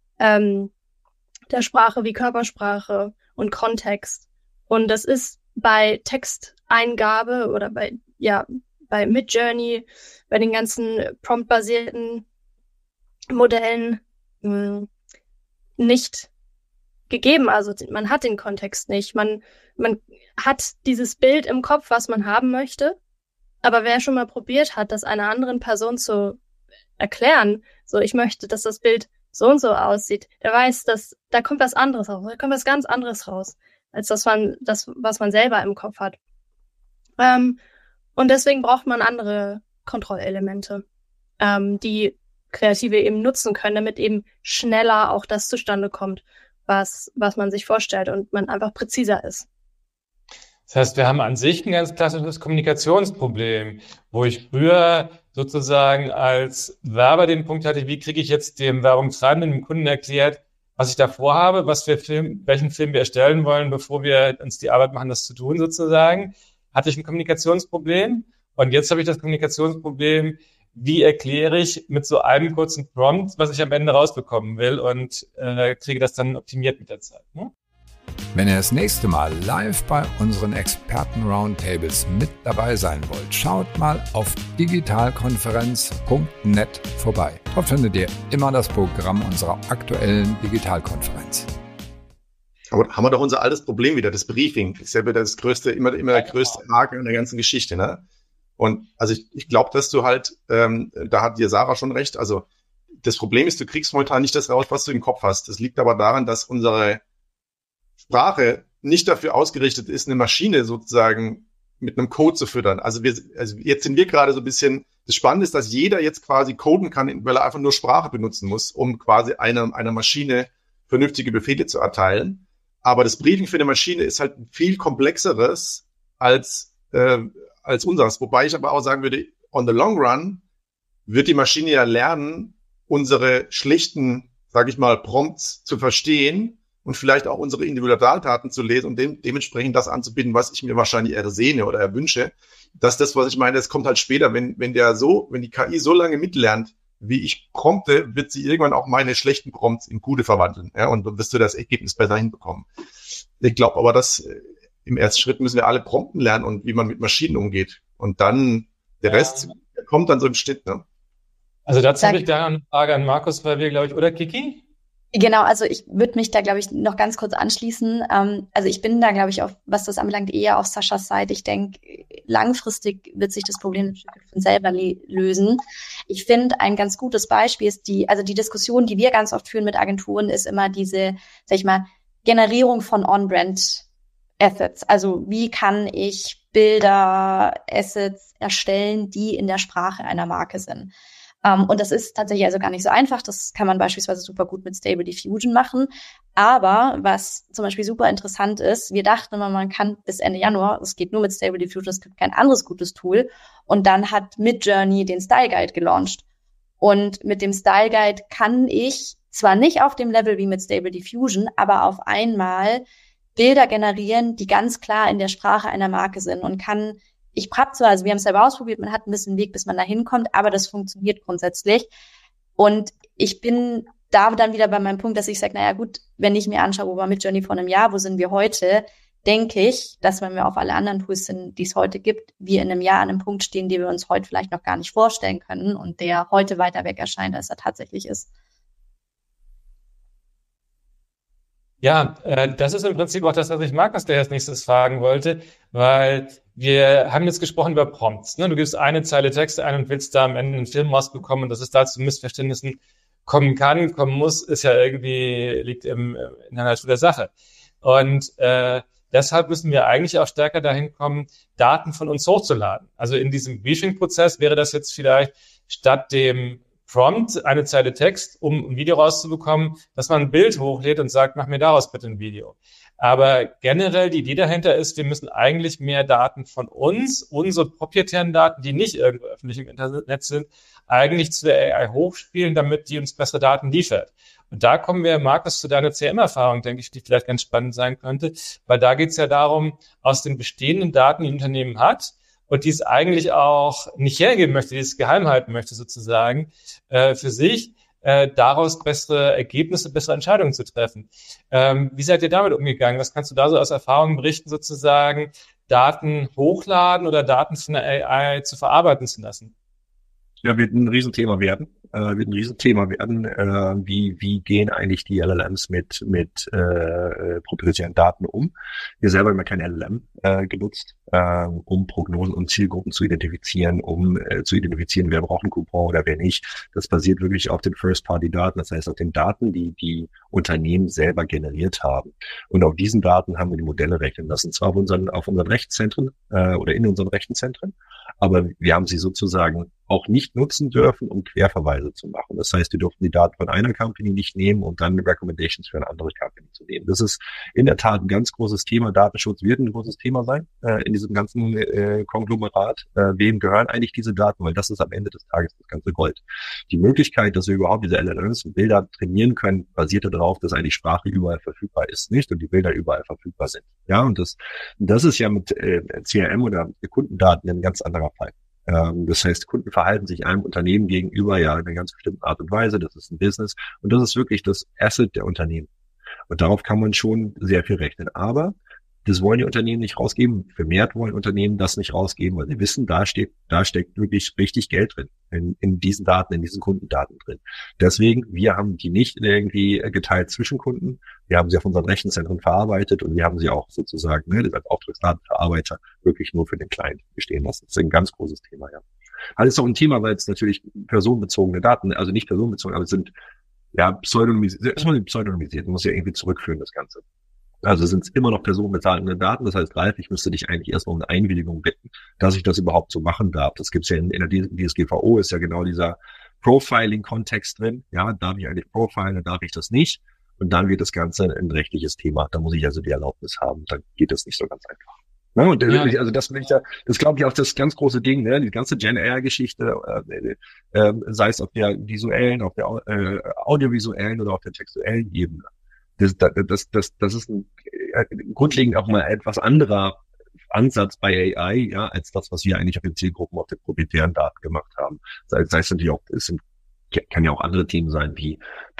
der Sprache wie Körpersprache und Kontext. Und das ist bei Texteingabe oder bei Midjourney, bei den ganzen Prompt-basierten Modellen nicht gegeben. Also man hat den Kontext nicht. Man hat dieses Bild im Kopf, was man haben möchte. Aber wer schon mal probiert hat, das einer anderen Person zu erklären, so ich möchte, dass das Bild so und so aussieht, der weiß, dass da kommt was anderes raus, da kommt was ganz anderes raus, als was man selber im Kopf hat. Und deswegen braucht man andere Kontrollelemente, die Kreative eben nutzen können, damit eben schneller auch das zustande kommt, was man sich vorstellt und man einfach präziser ist. Das heißt, wir haben an sich ein ganz klassisches Kommunikationsproblem, wo ich früher sozusagen als Werber den Punkt hatte, wie kriege ich jetzt dem Werbungstreibenden, dem Kunden erklärt, was ich da vorhabe, welchen Film wir erstellen wollen, bevor wir uns die Arbeit machen, das zu tun sozusagen. Hatte ich ein Kommunikationsproblem und jetzt habe ich das Kommunikationsproblem, wie erkläre ich mit so einem kurzen Prompt, was ich am Ende rausbekommen will und kriege das dann optimiert mit der Zeit. Ne? Wenn ihr das nächste Mal live bei unseren Experten-Roundtables mit dabei sein wollt, schaut mal auf digitalkonferenz.net vorbei. Dort findet ihr immer das Programm unserer aktuellen Digitalkonferenz. Aber haben wir doch unser altes Problem wieder, das Briefing. Das ist ja wieder das größte, immer der größte Haken in der ganzen Geschichte, ne? Und also ich glaube, dass du halt, da hat dir Sarah schon recht, also das Problem ist, du kriegst momentan nicht das raus, was du im Kopf hast. Das liegt aber daran, dass unsere Sprache nicht dafür ausgerichtet ist, eine Maschine sozusagen mit einem Code zu füttern. Also jetzt sind wir gerade so ein bisschen, das Spannende ist, dass jeder jetzt quasi coden kann, weil er einfach nur Sprache benutzen muss, um quasi einer Maschine vernünftige Befehle zu erteilen. Aber das Briefing für eine Maschine ist halt viel komplexeres als unseres. Wobei ich aber auch sagen würde, on the long run wird die Maschine ja lernen, unsere schlichten, sage ich mal, Prompts zu verstehen und vielleicht auch unsere Individualdaten zu lesen und dementsprechend das anzubieten, was ich mir wahrscheinlich ersehne oder erwünsche. Dass das, was ich meine, das kommt halt später, wenn die KI so lange mitlernt, wie ich prompte, wird sie irgendwann auch meine schlechten Prompts in gute verwandeln. Ja, und dann wirst du das Ergebnis besser hinbekommen. Ich glaube aber, dass im ersten Schritt müssen wir alle Prompten lernen und wie man mit Maschinen umgeht. Und dann der Rest kommt dann so im Schnitt. Ne? Also dazu habe ich da eine Frage an Markus, weil wir, glaube ich, oder Kiki? Genau, also ich würde mich da, glaube ich, noch ganz kurz anschließen. Also ich bin da, glaube ich, auf, was das anbelangt, eher auf Saschas Seite. Ich denke, langfristig wird sich das Problem von selber lösen. Ich finde, ein ganz gutes Beispiel ist die Diskussion, die wir ganz oft führen mit Agenturen, ist immer diese, sag ich mal, Generierung von On-Brand-Assets. Also wie kann ich Bilder, Assets erstellen, die in der Sprache einer Marke sind? Und das ist tatsächlich also gar nicht so einfach. Das kann man beispielsweise super gut mit Stable Diffusion machen. Aber was zum Beispiel super interessant ist, wir dachten immer, man kann bis Ende Januar, es geht nur mit Stable Diffusion, es gibt kein anderes gutes Tool. Und dann hat Midjourney den Style Guide gelauncht. Und mit dem Style Guide kann ich zwar nicht auf dem Level wie mit Stable Diffusion, aber auf einmal Bilder generieren, die ganz klar in der Sprache einer Marke sind und kann wir haben es selber ausprobiert, man hat ein bisschen Weg, bis man da hinkommt, aber das funktioniert grundsätzlich. Und ich bin da dann wieder bei meinem Punkt, dass ich sage, naja gut, wenn ich mir anschaue, wo war Midjourney vor einem Jahr, wo sind wir heute, denke ich, dass wenn wir auf alle anderen Tools sind, die es heute gibt, wir in einem Jahr an einem Punkt stehen, den wir uns heute vielleicht noch gar nicht vorstellen können und der heute weiter weg erscheint, als er tatsächlich ist. Ja, das ist im Prinzip auch das, was ich Markus der als nächstes fragen wollte, weil wir haben jetzt gesprochen über Prompts. Ne? Du gibst eine Zeile Text ein und willst da am Ende einen Film rausbekommen und dass es da zu Missverständnissen kommen muss, ist ja irgendwie, liegt in der Natur der Sache. Und deshalb müssen wir eigentlich auch stärker dahin kommen, Daten von uns hochzuladen. Also in diesem Briefing-Prozess wäre das jetzt vielleicht statt dem Prompt, eine Zeile Text, um ein Video rauszubekommen, dass man ein Bild hochlädt und sagt, mach mir daraus bitte ein Video. Aber generell die Idee dahinter ist, wir müssen eigentlich mehr Daten von uns, unsere proprietären Daten, die nicht irgendwo öffentlich im Internet sind, eigentlich zu der AI hochspielen, damit die uns bessere Daten liefert. Und da kommen wir, Markus, zu deiner CRM-Erfahrung, denke ich, die vielleicht ganz spannend sein könnte, weil da geht es ja darum, aus den bestehenden Daten, die ein Unternehmen hat, und die es eigentlich auch nicht hergeben möchte, die es geheim halten möchte sozusagen, für sich, daraus bessere Ergebnisse, bessere Entscheidungen zu treffen. Wie seid ihr damit umgegangen? Was kannst du da so aus Erfahrung berichten, sozusagen, Daten hochladen oder Daten von der AI zu verarbeiten zu lassen? Ja, wird ein Riesenthema werden. Wie gehen eigentlich die LLMs mit proprietären Daten um? Wir selber haben ja kein LLM genutzt, um Prognosen und Zielgruppen zu identifizieren, wer braucht einen Coupon oder wer nicht. Das basiert wirklich auf den First-Party-Daten, das heißt auf den Daten, die Unternehmen selber generiert haben. Und auf diesen Daten haben wir die Modelle rechnen lassen, zwar auf unseren Rechenzentren oder in unseren Rechenzentren, aber wir haben sie sozusagen auch nicht nutzen dürfen, um Querverweise zu machen. Das heißt, wir durften die Daten von einer Company nicht nehmen und dann Recommendations für eine andere Company zu nehmen. Das ist in der Tat ein ganz großes Thema. Datenschutz wird ein großes Thema sein in diesem ganzen Konglomerat. Wem gehören eigentlich diese Daten? Weil das ist am Ende des Tages das ganze Gold. Die Möglichkeit, dass wir überhaupt diese LLMs und Bilder trainieren können, basiert darauf, dass eigentlich Sprache überall verfügbar ist, nicht? Und die Bilder überall verfügbar sind. Ja, und das ist ja mit CRM oder Kundendaten ein ganz anderer Fall. Das heißt, Kunden verhalten sich einem Unternehmen gegenüber ja in einer ganz bestimmten Art und Weise. Das ist ein Business und das ist wirklich das Asset der Unternehmen. Und darauf kann man schon sehr viel rechnen. Aber das wollen die Unternehmen nicht rausgeben. Vermehrt wollen Unternehmen das nicht rausgeben, weil sie wissen, da steckt wirklich richtig Geld drin, in diesen Daten, in diesen Kundendaten drin. Deswegen, wir haben die nicht irgendwie geteilt zwischen Kunden. Wir haben sie auf unseren Rechenzentren verarbeitet und wir haben sie auch sozusagen, als Auftragsdatenverarbeiter wirklich nur für den Client bestehen lassen. Das ist ein ganz großes Thema, ja. Alles auch ein Thema, weil es natürlich personenbezogene Daten, also nicht personenbezogen, aber es sind ja pseudonymisiert. Man muss ja irgendwie zurückführen, das Ganze. Also sind es immer noch personenbezogene Daten. Das heißt, Ralf, ich müsste dich eigentlich erstmal um eine Einwilligung bitten, dass ich das überhaupt so machen darf. Das gibt's ja in der DSGVO, ist ja genau dieser Profiling-Kontext drin. Ja, darf ich eigentlich profilen, darf ich das nicht? Und dann wird das Ganze ein rechtliches Thema. Da muss ich also die Erlaubnis haben. Dann geht das nicht so ganz einfach. Ja, und also das glaube ich auch das ganz große Ding, ne? Die ganze Gen-AI-Geschichte, sei es auf der visuellen, auf der audiovisuellen oder auf der textuellen Ebene. Das ist ein grundlegend auch mal etwas anderer Ansatz bei AI, ja, als das, was wir eigentlich auf den Zielgruppen, auf den proprietären Daten gemacht haben. Das heißt natürlich auch, es sind kann ja auch andere Themen sein, wie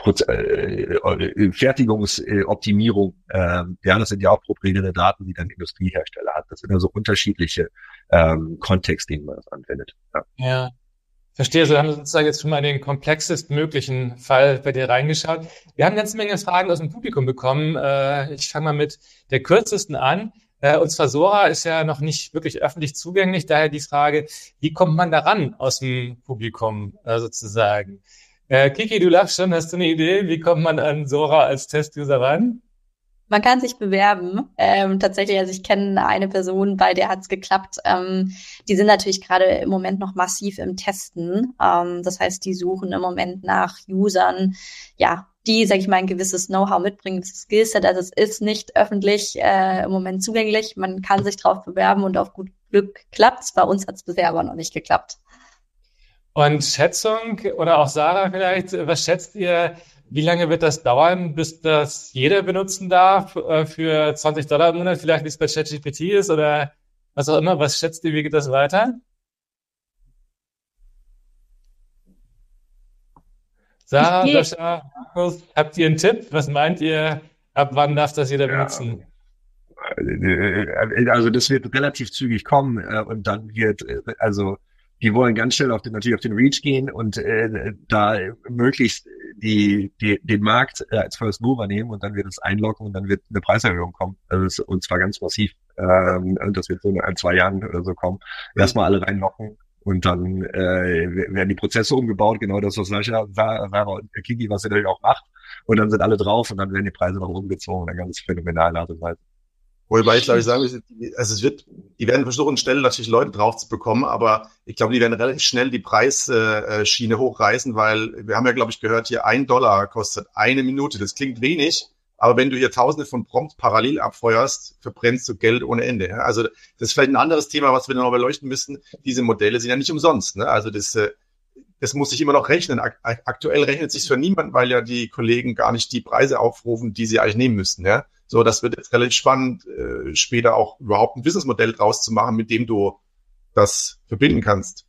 Fertigungsoptimierung. Ja, das sind ja auch proprietäre Daten, die dann Industriehersteller hat. Das sind also unterschiedliche Kontexte, denen man das anwendet. Ja. Verstehe, so haben wir sozusagen jetzt schon mal den komplexesten möglichen Fall bei dir reingeschaut. Wir haben eine ganze Menge Fragen aus dem Publikum bekommen. Ich fange mal mit der kürzesten an. Und zwar Sora ist ja noch nicht wirklich öffentlich zugänglich. Daher die Frage, wie kommt man daran aus dem Publikum sozusagen? Kiki, du lachst schon. Hast du eine Idee? Wie kommt man an Sora als Testuser ran? Man kann sich bewerben. Tatsächlich, also ich kenne eine Person, bei der hat's geklappt. Die sind natürlich gerade im Moment noch massiv im Testen. Das heißt, die suchen im Moment nach Usern, ja, die, sag ich mal, ein gewisses Know-how mitbringen, ein gewisses Skillset. Also es ist nicht öffentlich im Moment zugänglich. Man kann sich drauf bewerben und auf gut Glück klappt's. Bei uns hat's bisher aber noch nicht geklappt. Und Schätzung oder auch Sarah vielleicht, was schätzt ihr, wie lange wird das dauern, bis das jeder benutzen darf für $20 im Monat, vielleicht wie es bei ChatGPT ist oder was auch immer? Was schätzt ihr, wie geht das weiter? Sarah, Sascha, Markus, habt ihr einen Tipp? Was meint ihr, ab wann darf das jeder benutzen? Also das wird relativ zügig kommen und dann wird, also die wollen ganz schnell natürlich auf den Reach gehen und da möglichst den Markt als First Mover nehmen und dann wird es einloggen und dann wird eine Preiserhöhung kommen. Also und zwar ganz massiv. Und das wird so in 1-2 Jahren oder so kommen. Erstmal alle reinlocken und dann werden die Prozesse umgebaut, genau das, was Sarah und Kiki, was ihr natürlich auch macht. Und dann sind alle drauf und dann werden die Preise noch umgezogen. Eine ganz phänomenale Art und Weise. Wobei ich glaube, ich sagen will, also die werden versuchen, schnell natürlich Leute drauf zu bekommen, aber ich glaube, die werden relativ schnell die Preisschiene hochreißen, weil wir haben ja, glaube ich, gehört, hier $1 kostet 1 Minute. Das klingt wenig, aber wenn du hier Tausende von Prompts parallel abfeuerst, verbrennst du Geld ohne Ende. Ja? Also das ist vielleicht ein anderes Thema, was wir noch beleuchten müssen. Diese Modelle sind ja nicht umsonst. Ne? Also das muss sich immer noch rechnen. Aktuell rechnet es sich für niemanden, weil ja die Kollegen gar nicht die Preise aufrufen, die sie eigentlich nehmen müssten. Ja? So, das wird jetzt relativ spannend, später auch überhaupt ein Businessmodell draus zu machen, mit dem du das verbinden kannst.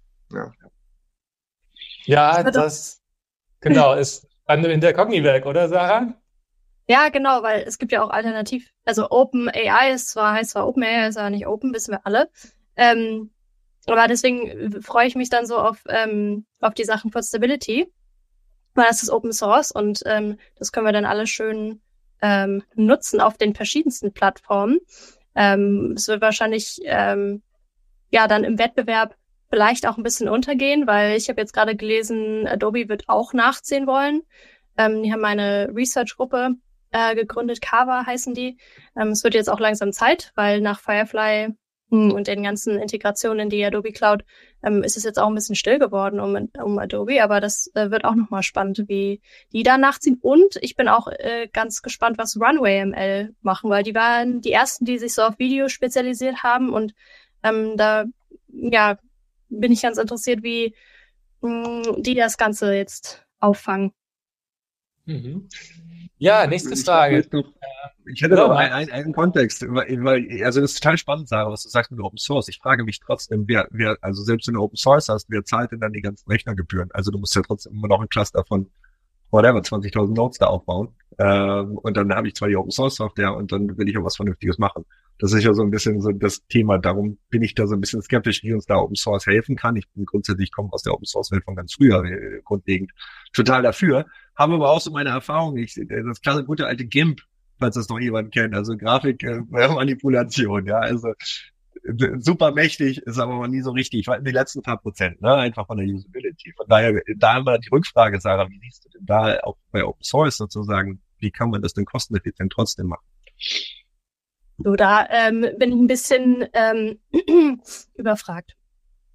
Ja, das genau ist in der Cogniwerk, oder Sarah? Ja, genau, weil es gibt ja auch alternativ, also OpenAI heißt zwar OpenAI, ist aber nicht Open, wissen wir alle. Aber deswegen freue ich mich dann so auf die Sachen von Stability, weil das ist Open Source und das können wir dann alle schön nutzen auf den verschiedensten Plattformen. Es wird wahrscheinlich dann im Wettbewerb vielleicht auch ein bisschen untergehen, weil ich habe jetzt gerade gelesen, Adobe wird auch nachziehen wollen. Die haben eine Research-Gruppe gegründet, Kava heißen die. Es wird jetzt auch langsam Zeit, weil nach Firefly und den ganzen Integrationen in die Adobe Cloud ist es jetzt auch ein bisschen still geworden um Adobe, aber das wird auch nochmal spannend, wie die da nachziehen. Und ich bin auch ganz gespannt, was Runway ML machen, weil die waren die ersten, die sich so auf Video spezialisiert haben und da bin ich ganz interessiert, wie die das Ganze jetzt auffangen. Mhm. Ja, nächste Frage. Ich hätte noch einen Kontext, weil, also das ist total spannend, Sarah, was du sagst mit Open Source. Ich frage mich trotzdem, wer, also selbst wenn du Open Source hast, wer zahlt denn dann die ganzen Rechnergebühren? Also du musst ja trotzdem immer noch ein Cluster von 20.000 Nodes da aufbauen. Und dann habe ich zwar die Open Source Software und dann will ich auch was Vernünftiges machen. Das ist ja so ein bisschen so das Thema. Darum bin ich da so ein bisschen skeptisch, wie uns da Open Source helfen kann. Ich bin grundsätzlich, komme aus der Open Source Welt von ganz früher, grundlegend total dafür. Habe aber auch so meine Erfahrung. Das klasse gute alte GIMP, falls das noch jemand kennt, also Grafikmanipulation, ja, also super mächtig, ist aber nie so richtig, die letzten paar Prozent, ne, einfach von der Usability. Von daher, da immer die Rückfrage, Sarah, wie siehst du denn da auch bei Open Source sozusagen, wie kann man das denn kosteneffizient trotzdem machen? So, da bin ich ein bisschen überfragt.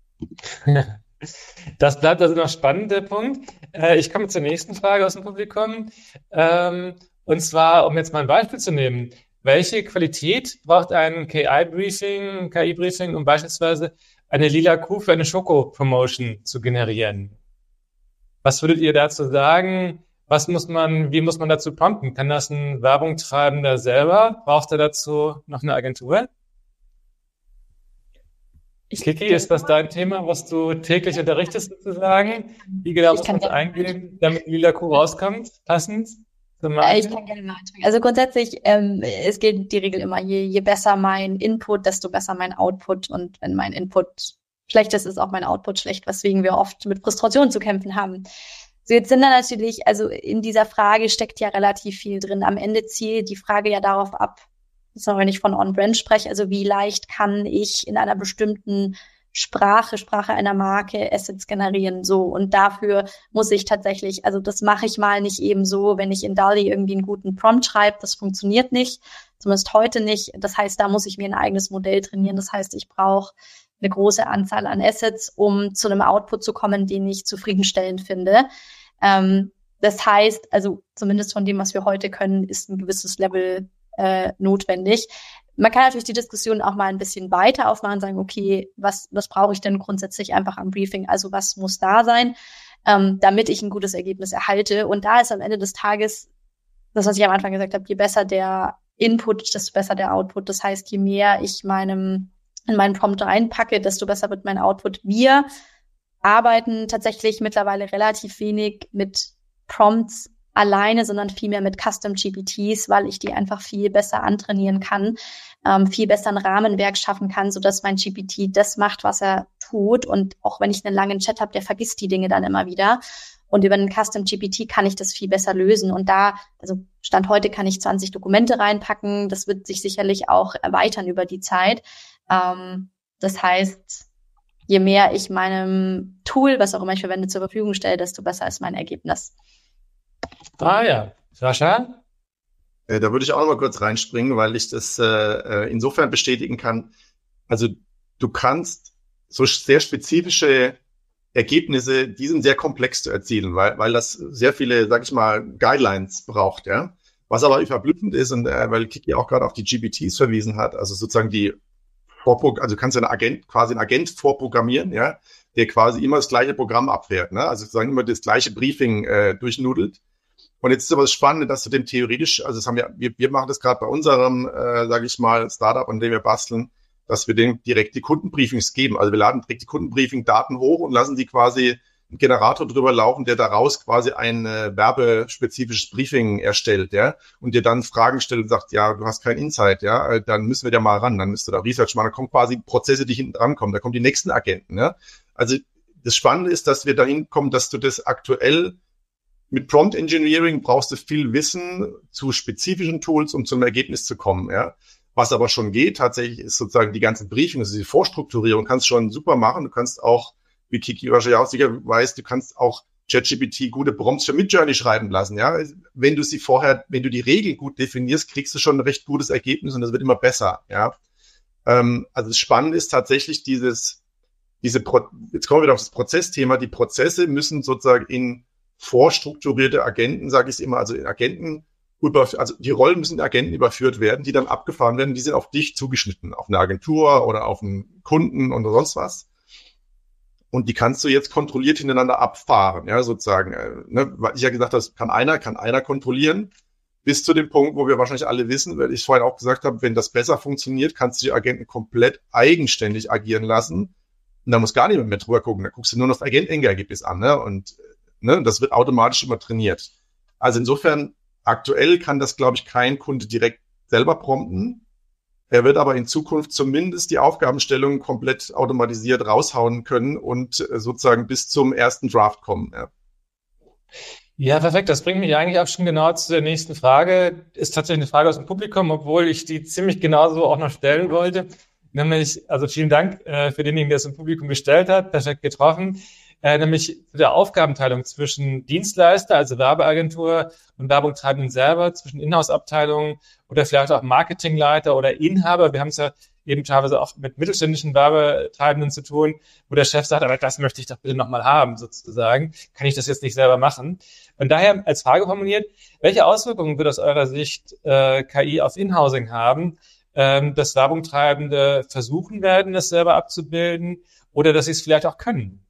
Das bleibt also noch spannend, der Punkt. Ich komme zur nächsten Frage aus dem Publikum. Und zwar, um jetzt mal ein Beispiel zu nehmen, welche Qualität braucht ein KI-Briefing, um beispielsweise eine lila Kuh für eine Schoko-Promotion zu generieren? Was würdet ihr dazu sagen? Wie muss man dazu prompten? Kann das ein Werbungtreibender selber? Braucht er dazu noch eine Agentur? Kiki, ist das dein Thema, was du täglich unterrichtest sozusagen? Wie genau muss man das eingeben, damit lila Kuh rauskommt? Passend? Ich kann gerne mal einspringen. Also grundsätzlich, es gilt die Regel immer, je besser mein Input, desto besser mein Output. Und wenn mein Input schlecht ist, ist auch mein Output schlecht, weswegen wir oft mit Frustration zu kämpfen haben. So, jetzt sind da natürlich, also in dieser Frage steckt ja relativ viel drin. Am Ende zielt die Frage ja darauf ab, wenn ich von On-Brand spreche, also wie leicht kann ich in einer bestimmten Sprache einer Marke Assets generieren, so. Und dafür muss ich tatsächlich, also das mache ich mal nicht eben so, wenn ich in DALL-E irgendwie einen guten Prompt schreibe, das funktioniert nicht, zumindest heute nicht. Das heißt, da muss ich mir ein eigenes Modell trainieren. Das heißt, ich brauche eine große Anzahl an Assets, um zu einem Output zu kommen, den ich zufriedenstellend finde. Das heißt, also zumindest von dem, was wir heute können, ist ein gewisses Level notwendig. Man kann natürlich die Diskussion auch mal ein bisschen weiter aufmachen und sagen, okay, was brauche ich denn grundsätzlich einfach am Briefing? Also was muss da sein, damit ich ein gutes Ergebnis erhalte? Und da ist am Ende des Tages, das, was ich am Anfang gesagt habe, je besser der Input, desto besser der Output. Das heißt, je mehr ich in meinen Prompt reinpacke, desto besser wird mein Output. Wir arbeiten tatsächlich mittlerweile relativ wenig mit Prompts alleine, sondern vielmehr mit Custom GPTs, weil ich die einfach viel besser antrainieren kann, viel besser ein Rahmenwerk schaffen kann, sodass mein GPT das macht, was er tut. Und auch wenn ich einen langen Chat habe, der vergisst die Dinge dann immer wieder. Und über einen Custom GPT kann ich das viel besser lösen. Und da, also Stand heute kann ich 20 Dokumente reinpacken. Das wird sich sicherlich auch erweitern über die Zeit. Das heißt, je mehr ich meinem Tool, was auch immer ich verwende, zur Verfügung stelle, desto besser ist mein Ergebnis. Ah ja, Sascha? Da würde ich auch noch mal kurz reinspringen, weil ich das insofern bestätigen kann. Also du kannst so sehr spezifische Ergebnisse, die sind sehr komplex zu erzielen, weil das sehr viele, sag ich mal, Guidelines braucht, ja. Was aber verblüffend ist, und weil Kiki auch gerade auf die GPTs verwiesen hat, also sozusagen also du kannst ja quasi einen Agent vorprogrammieren, ja, der quasi immer das gleiche Programm abfährt, ne? Also sozusagen immer das gleiche Briefing durchnudelt. Und jetzt ist aber das Spannende, dass du dem theoretisch, also das haben wir machen das gerade bei unserem, sage ich mal, Startup, an dem wir basteln, dass wir dem direkt die Kundenbriefings geben. Also wir laden direkt die Kundenbriefing-Daten hoch und lassen die quasi einen Generator drüber laufen, der daraus quasi ein werbespezifisches Briefing erstellt, ja, und dir dann Fragen stellt und sagt, ja, du hast kein Insight, ja, dann müssen wir da mal ran, dann müsst du da Research machen, dann kommen quasi Prozesse, die hinten dran kommen, da kommen die nächsten Agenten, ja. Also das Spannende ist, dass wir dahin kommen, dass du das aktuell mit Prompt Engineering brauchst du viel Wissen zu spezifischen Tools, um zum Ergebnis zu kommen, ja. Was aber schon geht, tatsächlich, ist sozusagen die ganzen Briefings, also die Vorstrukturierung, kannst schon super machen. Du kannst auch, wie Kiki wahrscheinlich auch sicher weiß, du kannst auch ChatGPT gute Prompts für Midjourney schreiben lassen, ja. Wenn du die Regeln gut definierst, kriegst du schon ein recht gutes Ergebnis und das wird immer besser, ja. Also das Spannende ist tatsächlich jetzt kommen wir wieder auf das Prozessthema. Die Prozesse müssen sozusagen in vorstrukturierte Agenten, sage ich immer, also in Agenten also die Rollen müssen in Agenten überführt werden, die dann abgefahren werden, die sind auf dich zugeschnitten, auf eine Agentur oder auf einen Kunden oder sonst was. Und die kannst du jetzt kontrolliert hintereinander abfahren, ja, sozusagen. Ne? Weil ich ja gesagt habe, kann einer kontrollieren, bis zu dem Punkt, wo wir wahrscheinlich alle wissen, weil ich vorhin auch gesagt habe, wenn das besser funktioniert, kannst du die Agenten komplett eigenständig agieren lassen. Und da muss gar niemand mehr drüber gucken. Da guckst du nur noch das Agent-Ergebnis an, ne? Und das wird automatisch immer trainiert. Also insofern, aktuell kann das, glaube ich, kein Kunde direkt selber prompten. Er wird aber in Zukunft zumindest die Aufgabenstellung komplett automatisiert raushauen können und sozusagen bis zum ersten Draft kommen. Ja. Ja, perfekt. Das bringt mich eigentlich auch schon genau zu der nächsten Frage. Ist tatsächlich eine Frage aus dem Publikum, obwohl ich die ziemlich genauso auch noch stellen wollte. Nämlich, also vielen Dank für denjenigen, der es im Publikum gestellt hat. Perfekt getroffen. Nämlich zu der Aufgabenteilung zwischen Dienstleister, also Werbeagentur und Werbungtreibenden selber, zwischen Inhouse-Abteilungen oder vielleicht auch Marketingleiter oder Inhaber. Wir haben es ja eben teilweise auch mit mittelständischen Werbetreibenden zu tun, wo der Chef sagt, aber das möchte ich doch bitte nochmal haben, sozusagen. Kann ich das jetzt nicht selber machen? Und daher als Frage formuliert, welche Auswirkungen wird aus eurer Sicht KI auf Inhousing haben, dass Werbungtreibende versuchen werden, das selber abzubilden oder dass sie es vielleicht auch können?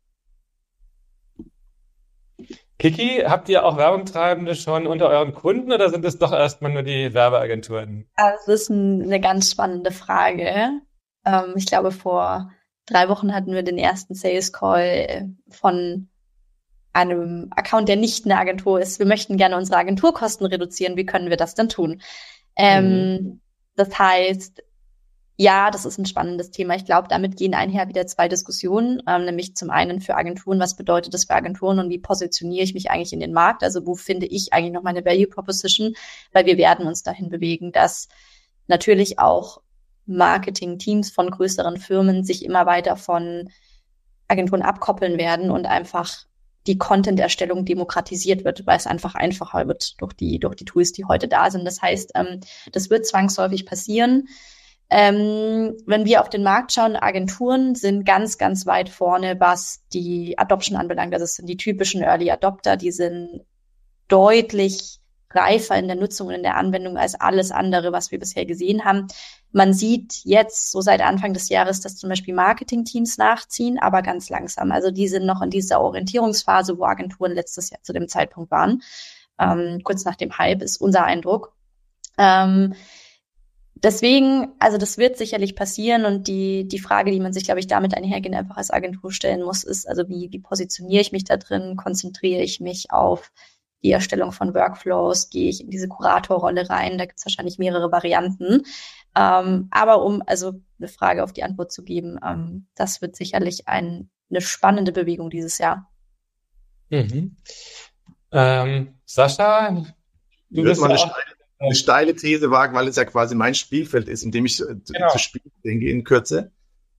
Kiki, habt ihr auch Werbungtreibende schon unter euren Kunden oder sind es doch erstmal nur die Werbeagenturen? Das ist eine ganz spannende Frage. Ich glaube, vor 3 Wochen hatten wir den ersten Sales Call von einem Account, der nicht eine Agentur ist. Wir möchten gerne unsere Agenturkosten reduzieren. Wie können wir das denn tun? Das heißt, ja, das ist ein spannendes Thema. Ich glaube, damit gehen einher wieder 2 Diskussionen, nämlich zum einen für Agenturen, was bedeutet das für Agenturen und wie positioniere ich mich eigentlich in den Markt? Also wo finde ich eigentlich noch meine Value Proposition? Weil wir werden uns dahin bewegen, dass natürlich auch Marketing-Teams von größeren Firmen sich immer weiter von Agenturen abkoppeln werden und einfach die Content-Erstellung demokratisiert wird, weil es einfach einfacher wird durch die Tools, die heute da sind. Das heißt, das wird zwangsläufig passieren. Wenn wir auf den Markt schauen, Agenturen sind ganz, ganz weit vorne, was die Adoption anbelangt. Also es sind die typischen Early Adopter, die sind deutlich reifer in der Nutzung und in der Anwendung als alles andere, was wir bisher gesehen haben. Man sieht jetzt so seit Anfang des Jahres, dass zum Beispiel Marketing-Teams nachziehen, aber ganz langsam. Also die sind noch in dieser Orientierungsphase, wo Agenturen letztes Jahr zu dem Zeitpunkt waren. Kurz nach dem Hype ist unser Eindruck. Deswegen, also das wird sicherlich passieren und die Frage, die man sich, glaube ich, damit einhergehend einfach als Agentur stellen muss, ist, also wie positioniere ich mich da drin? Konzentriere ich mich auf die Erstellung von Workflows? Gehe ich in diese Kuratorrolle rein? Da gibt es wahrscheinlich mehrere Varianten. Aber um also eine Frage auf die Antwort zu geben, das wird sicherlich eine spannende Bewegung dieses Jahr. Sascha, du bist mal eine steile These wagen, weil es ja quasi mein Spielfeld ist, in dem ich zu spielen denke in Kürze.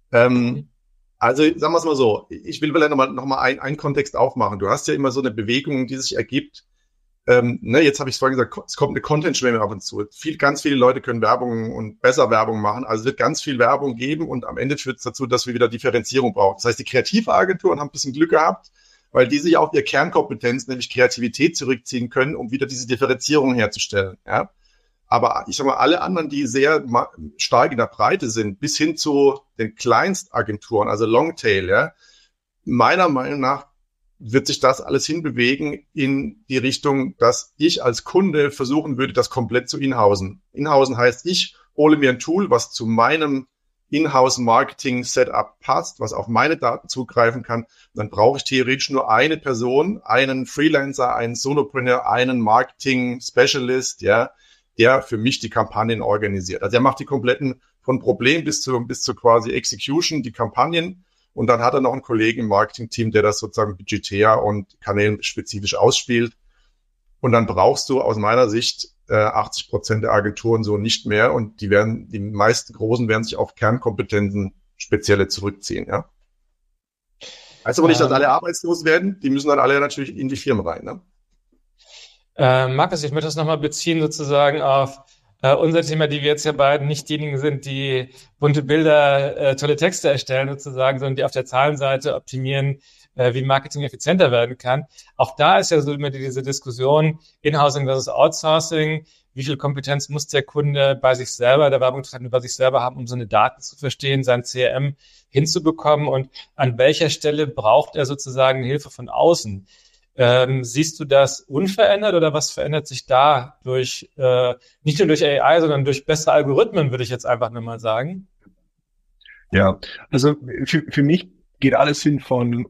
Also sagen wir es mal so, ich will vielleicht noch mal einen Kontext aufmachen. Du hast ja immer so eine Bewegung, die sich ergibt. Jetzt habe ich es vorhin gesagt, es kommt eine Content-Schwemme ab und zu. Ganz viele Leute können Werbung und besser Werbung machen. Also es wird ganz viel Werbung geben und am Ende führt es dazu, dass wir wieder Differenzierung brauchen. Das heißt, die Kreativagenturen haben ein bisschen Glück gehabt, weil die sich auf ihre Kernkompetenz, nämlich Kreativität, zurückziehen können, um wieder diese Differenzierung herzustellen. Ja? Aber ich sag mal, alle anderen, die sehr stark in der Breite sind, bis hin zu den Kleinstagenturen, also Longtail, ja, meiner Meinung nach wird sich das alles hinbewegen in die Richtung, dass ich als Kunde versuchen würde, das komplett zu inhousen. Inhousen heißt, ich hole mir ein Tool, was zu meinem Inhouse-Marketing-Setup passt, was auf meine Daten zugreifen kann. Dann brauche ich theoretisch nur eine Person, einen Freelancer, einen Solopreneur, einen Marketing-Specialist, ja, der für mich die Kampagnen organisiert. Also er macht die kompletten von Problem bis zu quasi Execution, die Kampagnen. Und dann hat er noch einen Kollegen im Marketing-Team, der das sozusagen budgetär und kanälenspezifisch ausspielt. Und dann brauchst du aus meiner Sicht 80% der Agenturen so nicht mehr. Und die meisten Großen werden sich auf Kernkompetenzen spezielle zurückziehen, ja. Heißt aber nicht, dass alle arbeitslos werden. Die müssen dann alle natürlich in die Firmen rein, ne? Markus, ich möchte das nochmal beziehen sozusagen auf unser Thema, die wir jetzt ja beiden nicht diejenigen sind, die bunte Bilder, tolle Texte erstellen sozusagen, sondern die auf der Zahlenseite optimieren, wie Marketing effizienter werden kann. Auch da ist ja so immer diese Diskussion Inhousing versus Outsourcing. Wie viel Kompetenz muss der Kunde bei sich selber, der Werbungstreibende bei sich selber haben, um so eine Daten zu verstehen, sein CRM hinzubekommen und an welcher Stelle braucht er sozusagen Hilfe von außen? Siehst du das unverändert oder was verändert sich da durch, nicht nur durch AI, sondern durch bessere Algorithmen, würde ich jetzt einfach nur mal sagen? Ja, also für mich geht alles hin von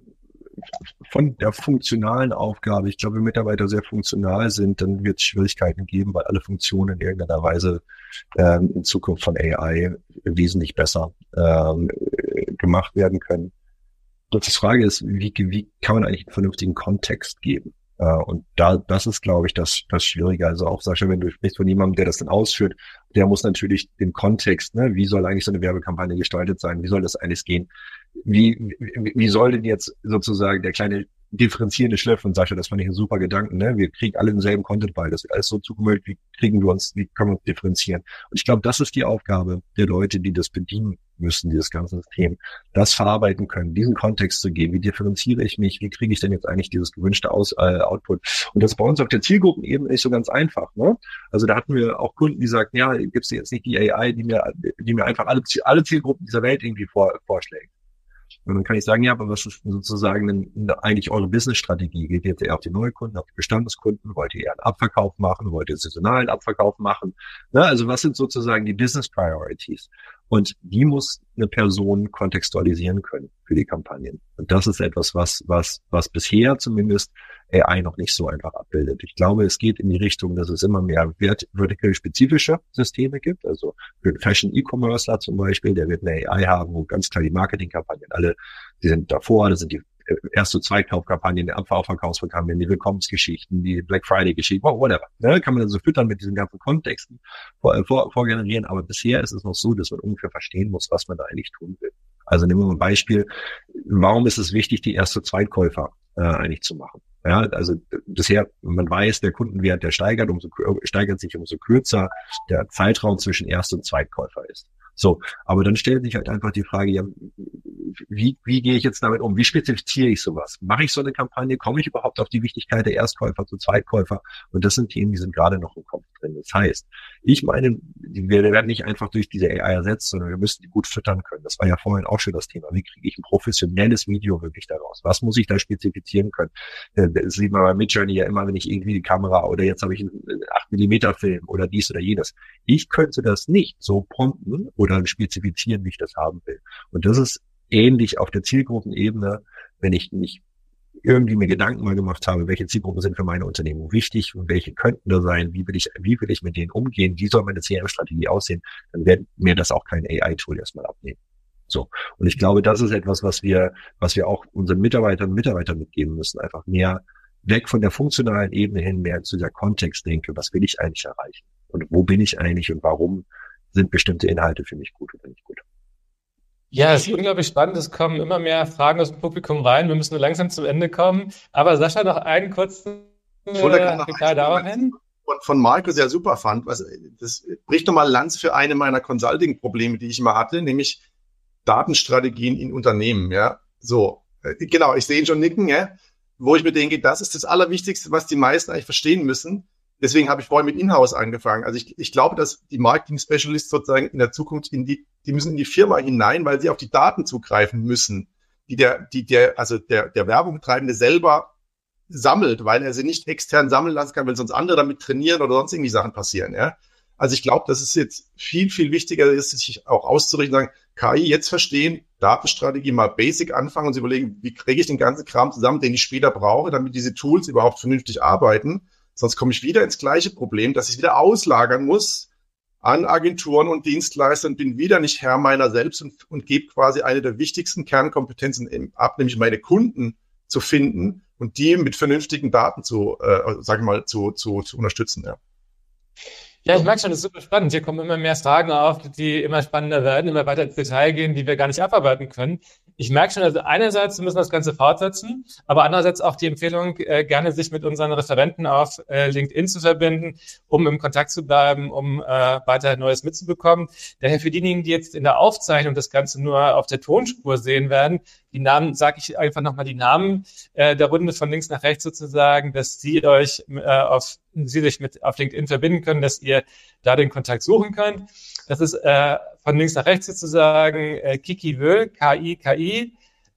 der funktionalen Aufgabe. Ich glaube, wenn Mitarbeiter sehr funktional sind, dann wird es Schwierigkeiten geben, weil alle Funktionen in irgendeiner Weise in Zukunft von AI wesentlich besser gemacht werden können. Und die Frage ist, wie kann man eigentlich einen vernünftigen Kontext geben? Und das ist, glaube ich, das Schwierige. Also auch, Sascha, wenn du sprichst von jemandem, der das dann ausführt, der muss natürlich den Kontext, ne, wie soll eigentlich so eine Werbekampagne gestaltet sein? Wie soll das eigentlich gehen? Wie soll denn jetzt sozusagen der kleine differenzierende Schliff von Sascha, das fand ich ein super Gedanken, ne? Wir kriegen alle denselben Content bei, das wird alles so zugemüllt, wie können wir uns differenzieren? Und ich glaube, das ist die Aufgabe der Leute, die das bedienen müssen, dieses ganze System, das verarbeiten können, diesen Kontext zu geben. Wie differenziere ich mich? Wie kriege ich denn jetzt eigentlich dieses gewünschte Output? Und das ist bei uns auf der Gruppenebene nicht so ganz einfach, ne? Also da hatten wir auch Kunden, die sagten, ja, gibt's jetzt nicht die AI, die mir einfach alle Zielgruppen dieser Welt irgendwie vorschlägt. Und dann kann ich sagen, ja, aber was ist sozusagen denn eigentlich eure Business-Strategie? Geht ihr jetzt eher auf die Neukunden, auf die Bestandskunden? Wollt ihr eher einen Abverkauf machen? Wollt ihr saisonalen Abverkauf machen? Na, also was sind sozusagen die Business Priorities? Und die muss eine Person kontextualisieren können für die Kampagnen. Und das ist etwas, was bisher zumindest AI noch nicht so einfach abbildet. Ich glaube, es geht in die Richtung, dass es immer mehr vertical-spezifische Systeme gibt. Also für einen Fashion-E-Commercer zum Beispiel, der wird eine AI haben, wo ganz klar die Marketingkampagnen alle, die sind davor, das sind die Erst- und Zweitkaufkampagnen, die Abverkaufskampagnen, die Willkommensgeschichten, die Black Friday-Geschichten, whatever. Ne? Kann man dann so füttern mit diesen ganzen Kontexten vorgenerieren. Aber bisher ist es noch so, dass man ungefähr verstehen muss, was man da eigentlich tun will. Also nehmen wir mal ein Beispiel. Warum ist es wichtig, die Erst- und Zweitkäufer eigentlich zu machen? Ja, also bisher, man weiß, der Kundenwert, der steigert sich, umso kürzer der Zeitraum zwischen Erst- und Zweitkäufer ist. So, aber dann stellt sich halt einfach die Frage, ja, wie gehe ich jetzt damit um? Wie spezifiziere ich sowas? Mache ich so eine Kampagne? Komme ich überhaupt auf die Wichtigkeit der Erstkäufer zu Zweitkäufer? Und das sind Themen, die sind gerade noch im Kopf drin. Das heißt, ich meine, wir werden nicht einfach durch diese AI ersetzt, sondern wir müssen die gut füttern können. Das war ja vorhin auch schon das Thema. Wie kriege ich ein professionelles Video wirklich daraus? Was muss ich da spezifizieren können? Das sieht man bei Midjourney ja immer, wenn ich irgendwie die Kamera oder jetzt habe ich einen 8mm Film oder dies oder jenes. Ich könnte das nicht so prompten oder spezifizieren, wie ich das haben will. Und das ist ähnlich auf der Zielgruppenebene, wenn ich nicht irgendwie mir Gedanken mal gemacht habe, welche Zielgruppen sind für meine Unternehmung wichtig und welche könnten da sein, wie will ich mit denen umgehen, wie soll meine CRM-Strategie aussehen, dann wird mir das auch kein AI-Tool erstmal abnehmen. So. Und ich glaube, das ist etwas, was wir auch unseren Mitarbeitern und Mitarbeitern mitgeben müssen, einfach mehr weg von der funktionalen Ebene hin, mehr zu der Kontextdenke, was will ich eigentlich erreichen und wo bin ich eigentlich und warum sind bestimmte Inhalte für mich gut oder nicht gut. Ja, es ist unglaublich spannend. Es kommen immer mehr Fragen aus dem Publikum rein. Wir müssen nur langsam zum Ende kommen. Aber Sascha, noch einen kurzen Kommentar darauf hin. Von Marco sehr super fand. Also, das bricht nochmal Lanz für eine meiner Consulting-Probleme, die ich immer hatte, nämlich Datenstrategien in Unternehmen. Ja, so genau. Ich sehe ihn schon nicken, ja, wo ich mir denke, das ist das Allerwichtigste, was die meisten eigentlich verstehen müssen. Deswegen habe ich vorhin mit Inhouse angefangen. Also ich glaube, dass die Marketing-Specialists sozusagen in der Zukunft die müssen in die Firma hinein, weil sie auf die Daten zugreifen müssen, die der Werbungtreibende selber sammelt, weil er sie nicht extern sammeln lassen kann, weil sonst andere damit trainieren oder sonst irgendwie Sachen passieren, ja. Also ich glaube, dass es jetzt viel, viel wichtiger ist, sich auch auszurichten, sagen, KI jetzt verstehen, Datenstrategie mal basic anfangen und sich überlegen, wie kriege ich den ganzen Kram zusammen, den ich später brauche, damit diese Tools überhaupt vernünftig arbeiten. Sonst komme ich wieder ins gleiche Problem, dass ich wieder auslagern muss an Agenturen und Dienstleister und bin wieder nicht Herr meiner selbst und gebe quasi eine der wichtigsten Kernkompetenzen ab, nämlich meine Kunden zu finden und die mit vernünftigen Daten zu unterstützen. Ja. Ja, ich merke schon, das ist super spannend. Hier kommen immer mehr Fragen auf, die immer spannender werden, immer weiter ins Detail gehen, die wir gar nicht abarbeiten können. Ich merke schon, also einerseits, wir müssen das Ganze fortsetzen, aber andererseits auch die Empfehlung, gerne sich mit unseren Referenten auf LinkedIn zu verbinden, um im Kontakt zu bleiben, um weiter Neues mitzubekommen. Daher für diejenigen, die jetzt in der Aufzeichnung das Ganze nur auf der Tonspur sehen werden, die Namen, sage ich einfach nochmal die Namen der Runde von links nach rechts sozusagen, dass Sie sich mit auf LinkedIn verbinden können, dass ihr da den Kontakt suchen könnt. Das ist von links nach rechts sozusagen Kiki Wöhl, K-I-K-I,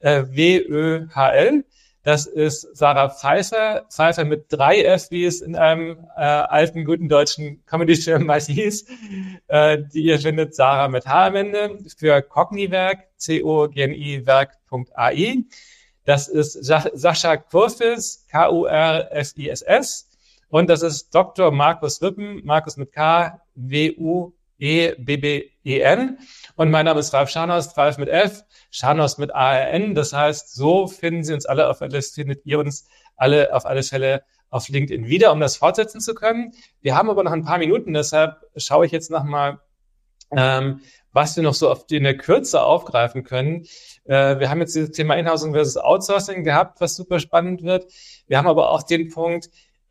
W-Ö-H-L. Das ist Sarah Pfeiffer mit 3 F, wie es in einem alten, guten deutschen Comedy-Film mal hieß. Die ihr findet, Sarah mit H am Ende. Für Cogniwerk, cogniwerk.ai. Das ist Sascha Kurfis, K-U-R-F-I-S-S. Und das ist Dr. Markus Wippen, Markus mit K, W-U-E-B-B-E-N. Und mein Name ist Ralf Scharnos, Ralf mit F, Scharnos mit A-R-N. Das heißt, so findet ihr uns alle auf alle Fälle auf LinkedIn wieder, um das fortsetzen zu können. Wir haben aber noch ein paar Minuten, deshalb schaue ich jetzt nochmal, was wir noch so in der Kürze aufgreifen können. Wir haben jetzt dieses Thema Inhousing versus Outsourcing gehabt, was super spannend wird. Wir haben aber auch den Punkt,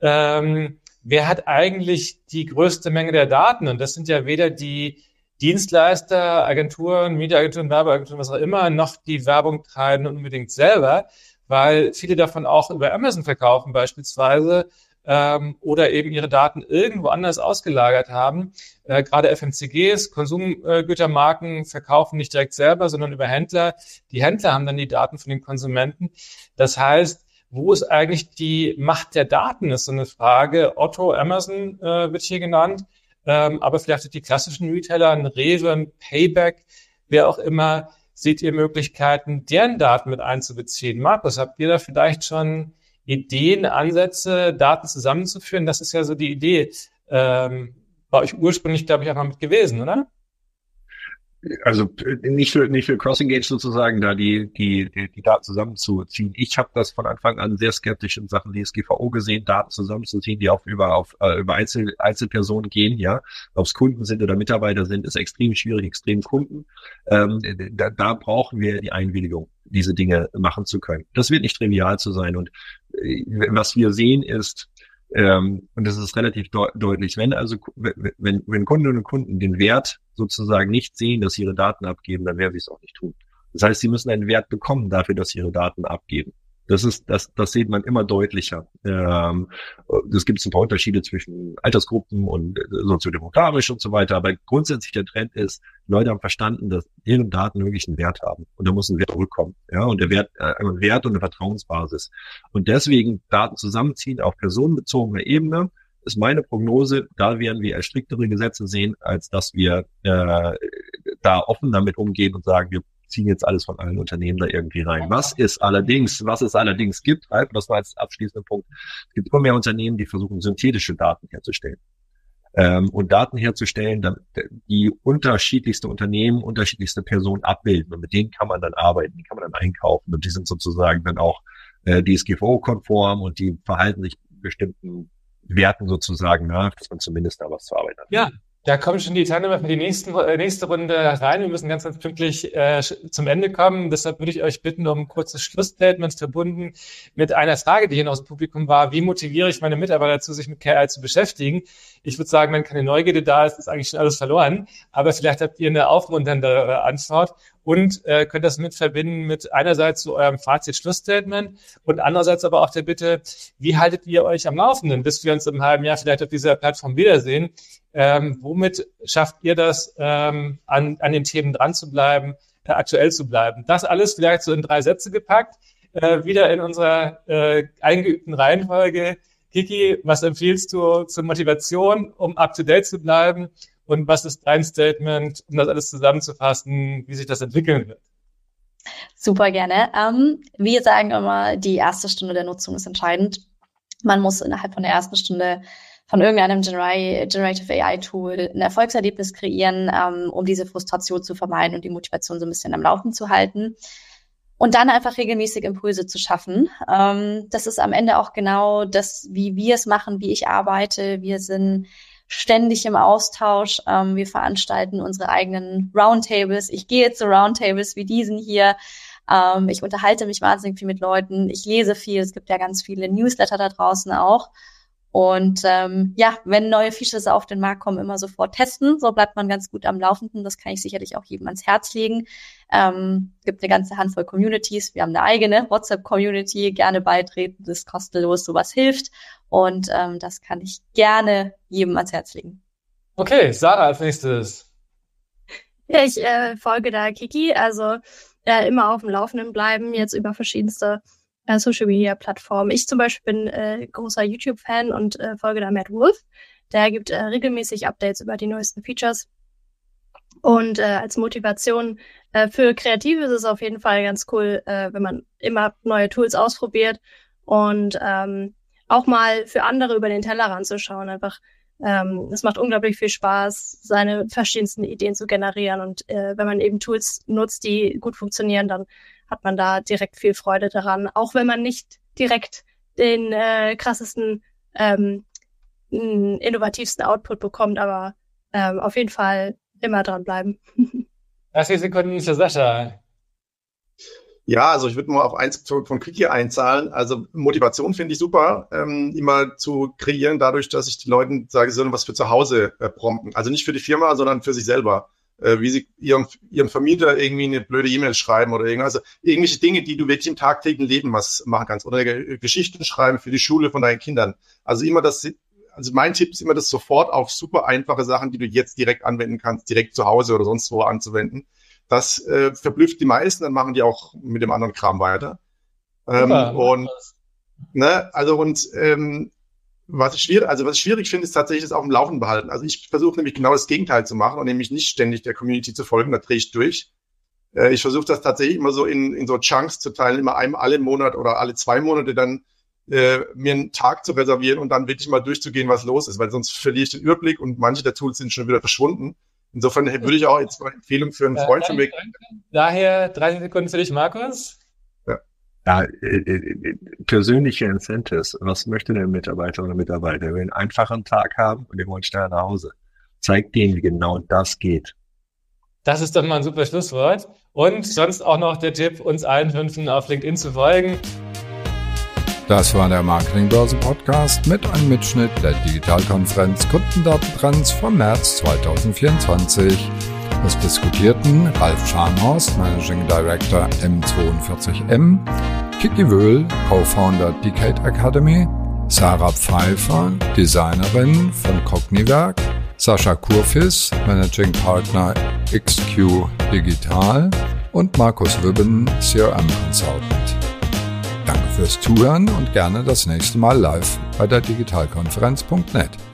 wer hat eigentlich die größte Menge der Daten? Und das sind ja weder die Dienstleister, Agenturen, Mediaagenturen, Werbeagenturen, was auch immer, noch die Werbung treiben unbedingt selber, weil viele davon auch über Amazon verkaufen beispielsweise oder eben ihre Daten irgendwo anders ausgelagert haben. Gerade FMCGs, Konsumgütermarken verkaufen nicht direkt selber, sondern über Händler. Die Händler haben dann die Daten von den Konsumenten. Das heißt, wo ist eigentlich die Macht der Daten, ist so eine Frage. Otto, Amazon wird hier genannt. aber vielleicht auch die klassischen Retailer, ein Rewe, ein Payback, wer auch immer, seht ihr Möglichkeiten, deren Daten mit einzubeziehen? Markus, habt ihr da vielleicht schon Ideen, Ansätze, Daten zusammenzuführen? Das ist ja so die Idee, bei euch ursprünglich, glaube ich, auch mal mit gewesen, oder? Also nicht für Cross-Engage sozusagen, da die Daten zusammenzuziehen. Ich habe das von Anfang an sehr skeptisch in Sachen DSGVO gesehen, Daten zusammenzuziehen, die über Einzelpersonen gehen, ja. Ob es Kunden sind oder Mitarbeiter sind, ist extrem schwierig, extrem Kunden. Da brauchen wir die Einwilligung, diese Dinge machen zu können. Das wird nicht trivial zu sein. Und was wir sehen ist, und das ist relativ deutlich, wenn Kundinnen und Kunden den Wert sozusagen nicht sehen, dass sie ihre Daten abgeben, dann werden sie es auch nicht tun. Das heißt, sie müssen einen Wert bekommen dafür, dass sie ihre Daten abgeben. Das sieht man immer deutlicher. Es gibt ein paar Unterschiede zwischen Altersgruppen und soziodemografisch und so weiter, aber grundsätzlich der Trend ist, Leute haben verstanden, dass ihre Daten wirklich einen Wert haben und da muss ein Wert zurückkommen, ja, und der Wert, ein Wert und eine Vertrauensbasis. Und deswegen Daten zusammenziehen auf personenbezogener Ebene ist meine Prognose, da werden wir striktere Gesetze sehen, als dass wir da offen damit umgehen und sagen, wir ziehen jetzt alles von allen Unternehmen da irgendwie rein. Was es allerdings gibt, das war jetzt abschließender Punkt, es gibt immer mehr Unternehmen, die versuchen, synthetische Daten herzustellen. Und Daten herzustellen, die unterschiedlichste Unternehmen, unterschiedlichste Personen abbilden. Und mit denen kann man dann arbeiten, die kann man dann einkaufen. Und die sind sozusagen dann auch DSGVO-konform und die verhalten sich bestimmten Werten sozusagen nach, dass man zumindest da was zu arbeiten hat. Ja. Da kommen schon die Teilnehmer für die nächste Runde rein. Wir müssen ganz, ganz pünktlich zum Ende kommen. Deshalb würde ich euch bitten um ein kurzes Schlussstatement verbunden mit einer Frage, die hier aus dem Publikum war. Wie motiviere ich meine Mitarbeiter dazu, sich mit KI zu beschäftigen? Ich würde sagen, wenn keine Neugierde da ist, ist eigentlich schon alles verloren. Aber vielleicht habt ihr eine aufmunternde Antwort und könnt das mit verbinden mit einerseits zu eurem Fazit-Schlussstatement und andererseits aber auch der Bitte, wie haltet ihr euch am Laufenden, bis wir uns im halben Jahr vielleicht auf dieser Plattform wiedersehen? Womit schafft ihr das, an den Themen dran zu bleiben, aktuell zu bleiben? Das alles vielleicht so in 3 Sätze gepackt, wieder in unserer eingeübten Reihenfolge. Kiki, was empfiehlst du zur Motivation, um up-to-date zu bleiben? Und was ist dein Statement, um das alles zusammenzufassen, wie sich das entwickeln wird? Super gerne. Wir sagen immer, die erste Stunde der Nutzung ist entscheidend. Man muss innerhalb von der ersten Stunde von irgendeinem Generative AI-Tool ein Erfolgserlebnis kreieren, um diese Frustration zu vermeiden und die Motivation so ein bisschen am Laufen zu halten. Und dann einfach regelmäßig Impulse zu schaffen. Das ist am Ende auch genau das, wie wir es machen, wie ich arbeite. Wir sind ständig im Austausch. Wir veranstalten unsere eigenen Roundtables. Ich gehe zu Roundtables wie diesen hier. Ich unterhalte mich wahnsinnig viel mit Leuten. Ich lese viel. Es gibt ja ganz viele Newsletter da draußen auch. Und wenn neue Features auf den Markt kommen, immer sofort testen. So bleibt man ganz gut am Laufenden. Das kann ich sicherlich auch jedem ans Herz legen. Gibt eine ganze Handvoll Communities. Wir haben eine eigene WhatsApp-Community. Gerne beitreten, das ist kostenlos, sowas hilft. Und das kann ich gerne jedem ans Herz legen. Okay, Sarah als nächstes. Ja, ich folge da Kiki. Also immer auf dem Laufenden bleiben, jetzt über verschiedenste Social Media Plattformen. Ich zum Beispiel bin großer YouTube-Fan und folge da Matt Wolf. Der gibt regelmäßig Updates über die neuesten Features. Und als Motivation für Kreative ist es auf jeden Fall ganz cool, wenn man immer neue Tools ausprobiert und auch mal für andere über den Tellerrand zu schauen. Einfach, es macht unglaublich viel Spaß, seine verschiedensten Ideen zu generieren. Und wenn man eben Tools nutzt, die gut funktionieren, dann hat man da direkt viel Freude daran. Auch wenn man nicht direkt den krassesten, innovativsten Output bekommt, aber auf jeden Fall immer dranbleiben. 30 Sekunden für Sascha. Ja, also ich würde nur auf eins von Kiki einzahlen. Also Motivation finde ich super, immer zu kreieren, dadurch, dass ich den Leuten sage, sie sollen was für zu Hause prompten. Also nicht für die Firma, sondern für sich selber. Wie sie ihrem Vermieter irgendwie eine blöde E-Mail schreiben oder irgendwas. Also irgendwelche Dinge, die du wirklich im tagtäglichen Leben was machen kannst. Oder Geschichten schreiben für die Schule von deinen Kindern. Also mein Tipp ist immer, das sofort auf super einfache Sachen, die du jetzt direkt anwenden kannst, direkt zu Hause oder sonst wo anzuwenden. Das verblüfft die meisten, dann machen die auch mit dem anderen Kram weiter. Was ich schwierig finde, ist tatsächlich das auch im Laufen behalten. Also ich versuche nämlich genau das Gegenteil zu machen und nämlich nicht ständig der Community zu folgen, da drehe ich durch. Ich versuche das tatsächlich immer so in so Chunks zu teilen, immer alle Monat oder alle 2 Monate dann mir einen Tag zu reservieren und dann wirklich mal durchzugehen, was los ist, weil sonst verliere ich den Überblick und manche der Tools sind schon wieder verschwunden. Insofern würde ich auch jetzt mal eine Empfehlung für einen Freund von mir. Daher 30 Sekunden für dich, Markus. Ja, persönliche Incentives. Was möchte der Mitarbeiter oder Mitarbeiter? Er will einen einfachen Tag haben und den wollen schneller nach Hause. Zeigt denen, wie genau das geht. Das ist doch mal ein super Schlusswort. Und sonst auch noch der Tipp, uns allen 5 auf LinkedIn zu folgen. Das war der Marketingbörse-Podcast mit einem Mitschnitt der Digitalkonferenz Kundendatentrends vom März 2024. Es diskutierten Ralf Scharnhorst, Managing Director M42M, Kiki Wöhl, Co-Founder Decade Academy, Sarah Pfeiffer, Designerin von Cogniwerk, Sascha Kurfis, Managing Partner XQ Digital und Markus Wübben, CRM Consultant. Danke fürs Zuhören und gerne das nächste Mal live bei der Digitalkonferenz.net.